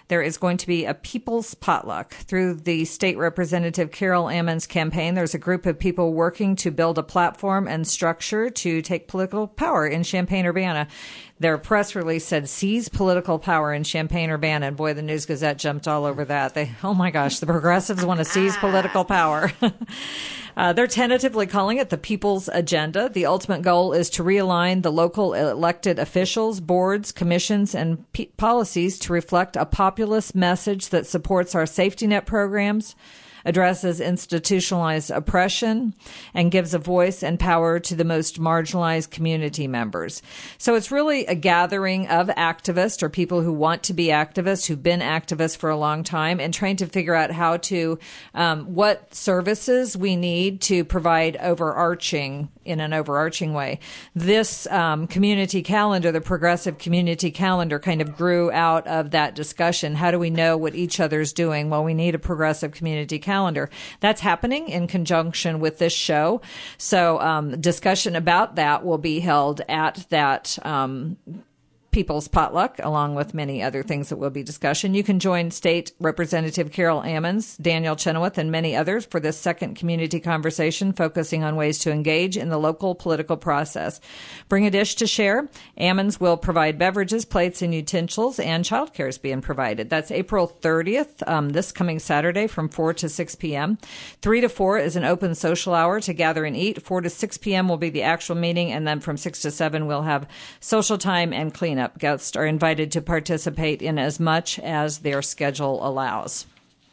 there is going to be a People's Potluck. Through the State Representative Carol Ammons campaign, there's a group of people working to build a platform and structure to take political power in Champaign-Urbana. Their press release said, seize political power in Champaign-Urbana. And boy, the News Gazette jumped all over that. They, oh my gosh, the progressives want to seize political power. Uh, they're tentatively calling it the People's Agenda. The ultimate goal is to realign the local elected officials, boards, commissions, and p- policies to reflect a populist message that supports our safety net programs, addresses institutionalized oppression, and gives a voice and power to the most marginalized community members. So it's really a gathering of activists or people who want to be activists, who've been activists for a long time, and trying to figure out how to, um, what services we need to provide overarching, in an overarching way. This um, community calendar, the Progressive Community Calendar, kind of grew out of that discussion. How do we know what each other's doing? Well, we need a progressive community calendar. Calendar. That's happening in conjunction with this show. So um, discussion about that will be held at that um, People's Potluck, along with many other things that will be discussion. You can join State Representative Carol Ammons, Daniel Chenoweth, and many others for this second community conversation focusing on ways to engage in the local political process. Bring a dish to share. Ammons will provide beverages, plates, and utensils, and childcare is being provided. That's April thirtieth, um, this coming Saturday from four to six p.m. three to four is an open social hour to gather and eat. four to six p.m. will be the actual meeting, and then from six to seven we'll have social time and cleanup. Guests are invited to participate in as much as their schedule allows.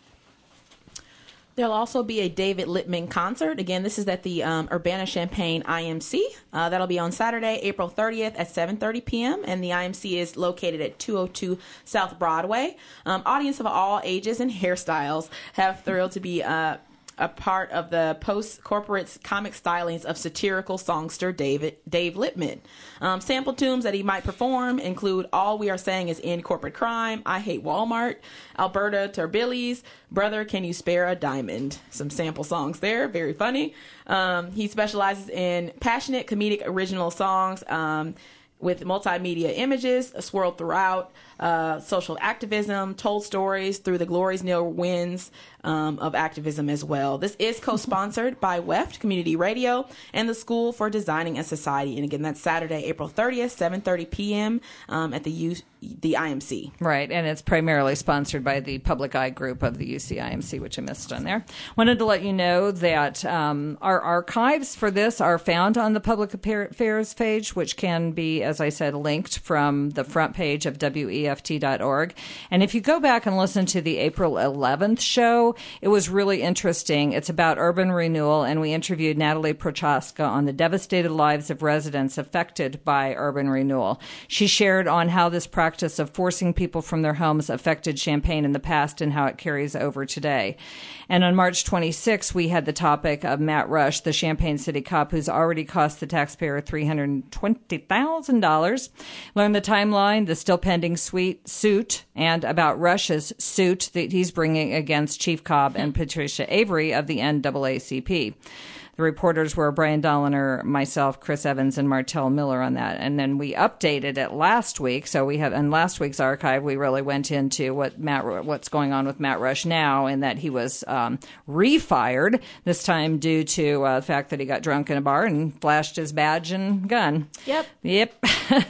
There'll also be a David Littman concert. Again, this is at the um, Urbana-Champaign I M C. Uh, that'll be on Saturday, April thirtieth at seven thirty p.m. And the I M C is located at two oh two South Broadway. Um, audience of all ages and hairstyles have thrilled to be uh, a part of the post-corporate comic stylings of satirical songster David Dave Littman. Um, sample tunes that he might perform include All We Are Saying Is End Corporate Crime, I Hate Walmart, Alberta Turbillies, Brother Can You Spare a Diamond. Some sample songs there, very funny. Um, he specializes in passionate comedic original songs um, with multimedia images swirled throughout, uh, social activism, told stories through the glories near winds um, of activism as well. This is co-sponsored by W E F T Community Radio and the School for Designing and Society. And again, that's Saturday, April thirtieth, seven thirty p.m. Um, at the U- the I M C. Right, and it's primarily sponsored by the Public Eye Group of the U C I M C, which I missed on there. Wanted to let you know that um, our archives for this are found on the Public Affairs page, which can be, as I said, linked from the front page of W E F T dot org. And if you go back and listen to the April eleventh show, it was really interesting. It's about urban renewal, and we interviewed Natalie Prochaska on the devastated lives of residents affected by urban renewal. She shared on how this practice of forcing people from their homes affected Champaign in the past and how it carries over today. And on March twenty-sixth, we had the topic of Matt Rush, the Champaign City cop who's already cost the taxpayer three hundred twenty thousand dollars. Learn the timeline, the still pending suite, suit, and about Rush's suit that he's bringing against Chief Cobb and Patricia Avery of the N double A C P. The reporters were Brian Dolliner, myself, Chris Evans, and Martell Miller on that. And then we updated it last week. So we have, in last week's archive, we really went into what Matt, what's going on with Matt Rush now, and that he was um, refired, this time due to uh, the fact that he got drunk in a bar and flashed his badge and gun. Yep. Yep.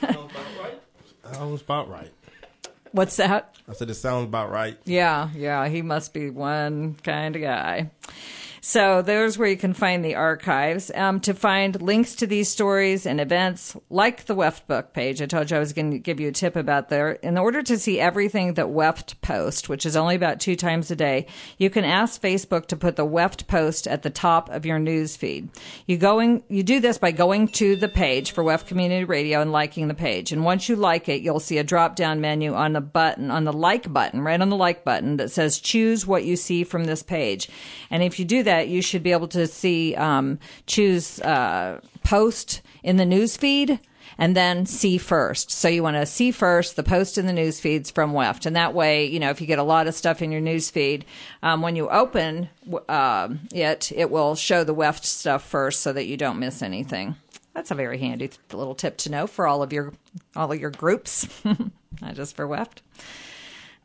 Sounds about right. What's that? I said it sounds about right. Yeah, yeah, he must be one kind of guy. So there's where you can find the archives. Um, to find links to these stories and events, like the W E F T book page, I told you I was going to give you a tip about there. In order to see everything that W E F T posts, which is only about two times a day, you can ask Facebook to put the W E F T post at the top of your news feed. You going, you do this by going to the page for W E F T Community Radio and liking the page. And once you like it, you'll see a drop-down menu on the button, on the like button, right on the like button that says choose what you see from this page. And if you do that, you should be able to see, um, choose uh, post in the news feed and then see first. So you want to see first the post in the news feeds from W E F T. And that way, you know, if you get a lot of stuff in your news feed, um, when you open uh, it, it will show the W E F T stuff first so that you don't miss anything. That's a very handy little tip to know for all of your all of your groups, not just for W E F T.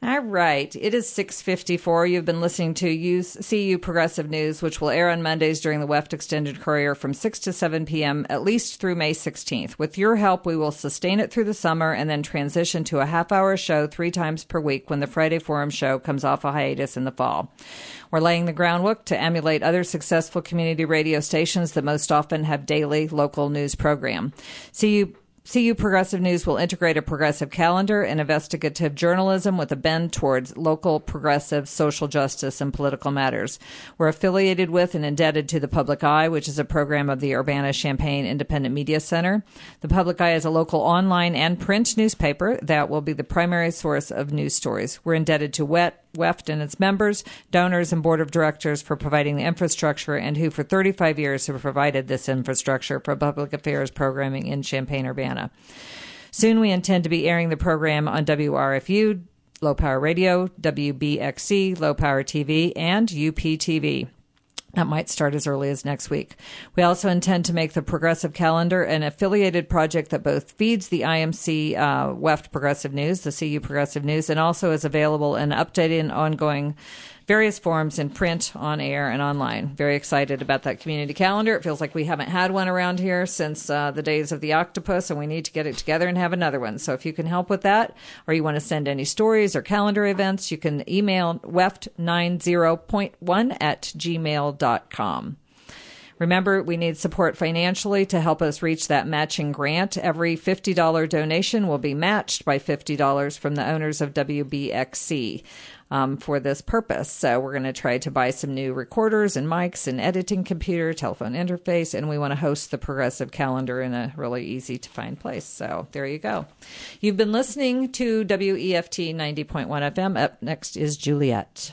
All right. It is six fifty-four. You've been listening to U- C U Progressive News, which will air on Mondays during the W E F T Extended Courier from six to seven p.m., at least through May sixteenth. With your help, we will sustain it through the summer and then transition to a half-hour show three times per week when the Friday Forum show comes off a hiatus in the fall. We're laying the groundwork to emulate other successful community radio stations that most often have daily local news program. C U C U Progressive News will integrate a progressive calendar and investigative journalism with a bend towards local, progressive, social justice, and political matters. We're affiliated with and indebted to The Public Eye, which is a program of the Urbana-Champaign Independent Media Center. The Public Eye is a local online and print newspaper that will be the primary source of news stories. We're indebted to W E T, W E F T and its members, donors, and board of directors for providing the infrastructure and who for thirty-five years have provided this infrastructure for public affairs programming in Champaign-Urbana. Soon we intend to be airing the program on W R F U, Low Power Radio, W B X C, Low Power T V, and U P T V. That might start as early as next week. We also intend to make the Progressive Calendar an affiliated project that both feeds the I M C uh, W E F T Progressive News, the C U Progressive News, and also is available in updated and ongoing various forms in print, on air, and online. Very excited about that community calendar. It feels like we haven't had one around here since uh, the days of the octopus, and we need to get it together and have another one. So if you can help with that, or you want to send any stories or calendar events, you can email W E F T ninety point one at gmail dot com. Remember, we need support financially to help us reach that matching grant. Every fifty dollars donation will be matched by fifty dollars from the owners of W B X C um, for this purpose. So we're going to try to buy some new recorders and mics and editing computer, telephone interface, and we want to host the Progressive Calendar in a really easy-to-find place. So there you go. You've been listening to W E F T ninety point one F M. Up next is Juliet.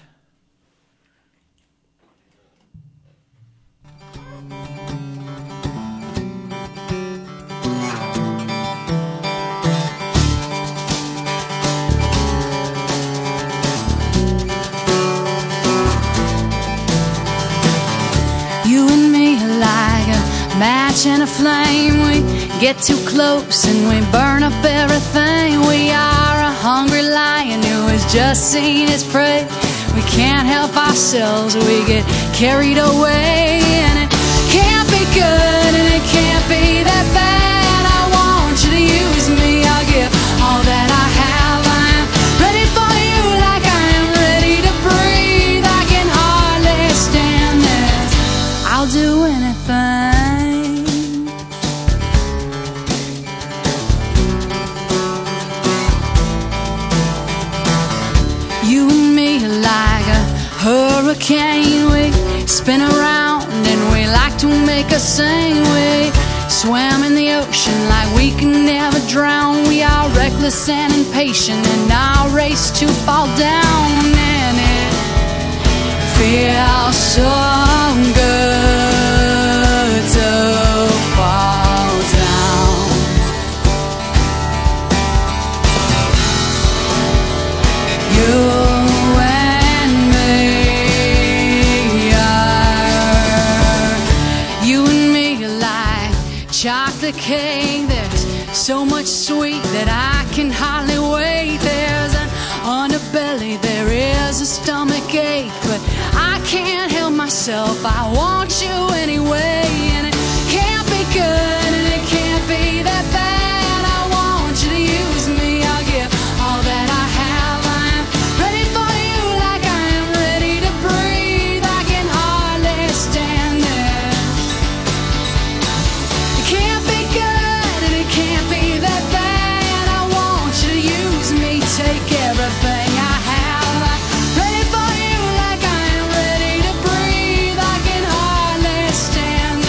You and me are like a match and a flame. We get too close and we burn up everything. We are a hungry lion who has just seen his prey. We can't help ourselves, we get carried away. And it can't be good and it can't be that bad. I want you to use me, I'll give all that I have. I am ready for you like I am ready to breathe. I can hardly stand this, I'll do anything. You and me are like a hurricane. We spin around and we like to make a sing. We swam in the ocean like we can never drown. We are reckless and impatient in our race to fall down. And it feels so good to fall down. You and me are, you and me are like chocolate cake. There's so much sweet that I can hardly wait. There's an underbelly, there is a stomach ache, but I can't help myself, I want you anyway. And it can't be good and it can't be that bad. I want you to use me, I'll give all that I have. I am ready for you like I am ready to breathe. I can hardly stand this. It can't be good and it can't be that bad. I want you to use me, take everything I have. I'm ready for you like I am ready to breathe. I can hardly stand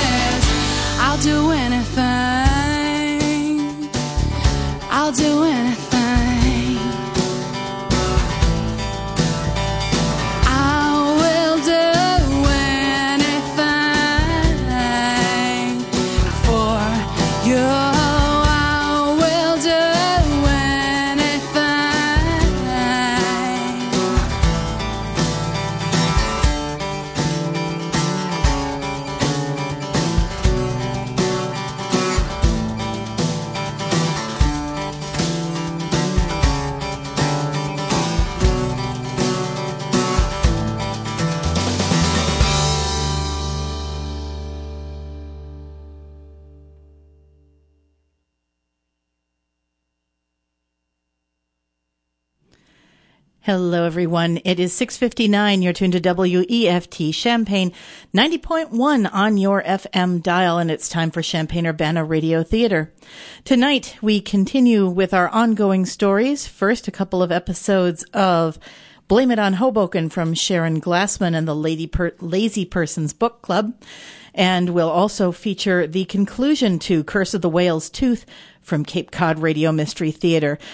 Hello, everyone. It is six fifty-nine. You're tuned to W E F T Champaign, ninety point one on your F M dial, and it's time for Champaign-Urbana Radio Theater. Tonight, we continue with our ongoing stories. First, a couple of episodes of Blame It on Hoboken from Sharon Glassman and the Lady per- Lazy Persons Book Club. And we'll also feature the conclusion to Curse of the Whale's Tooth from Cape Cod Radio Mystery Theater.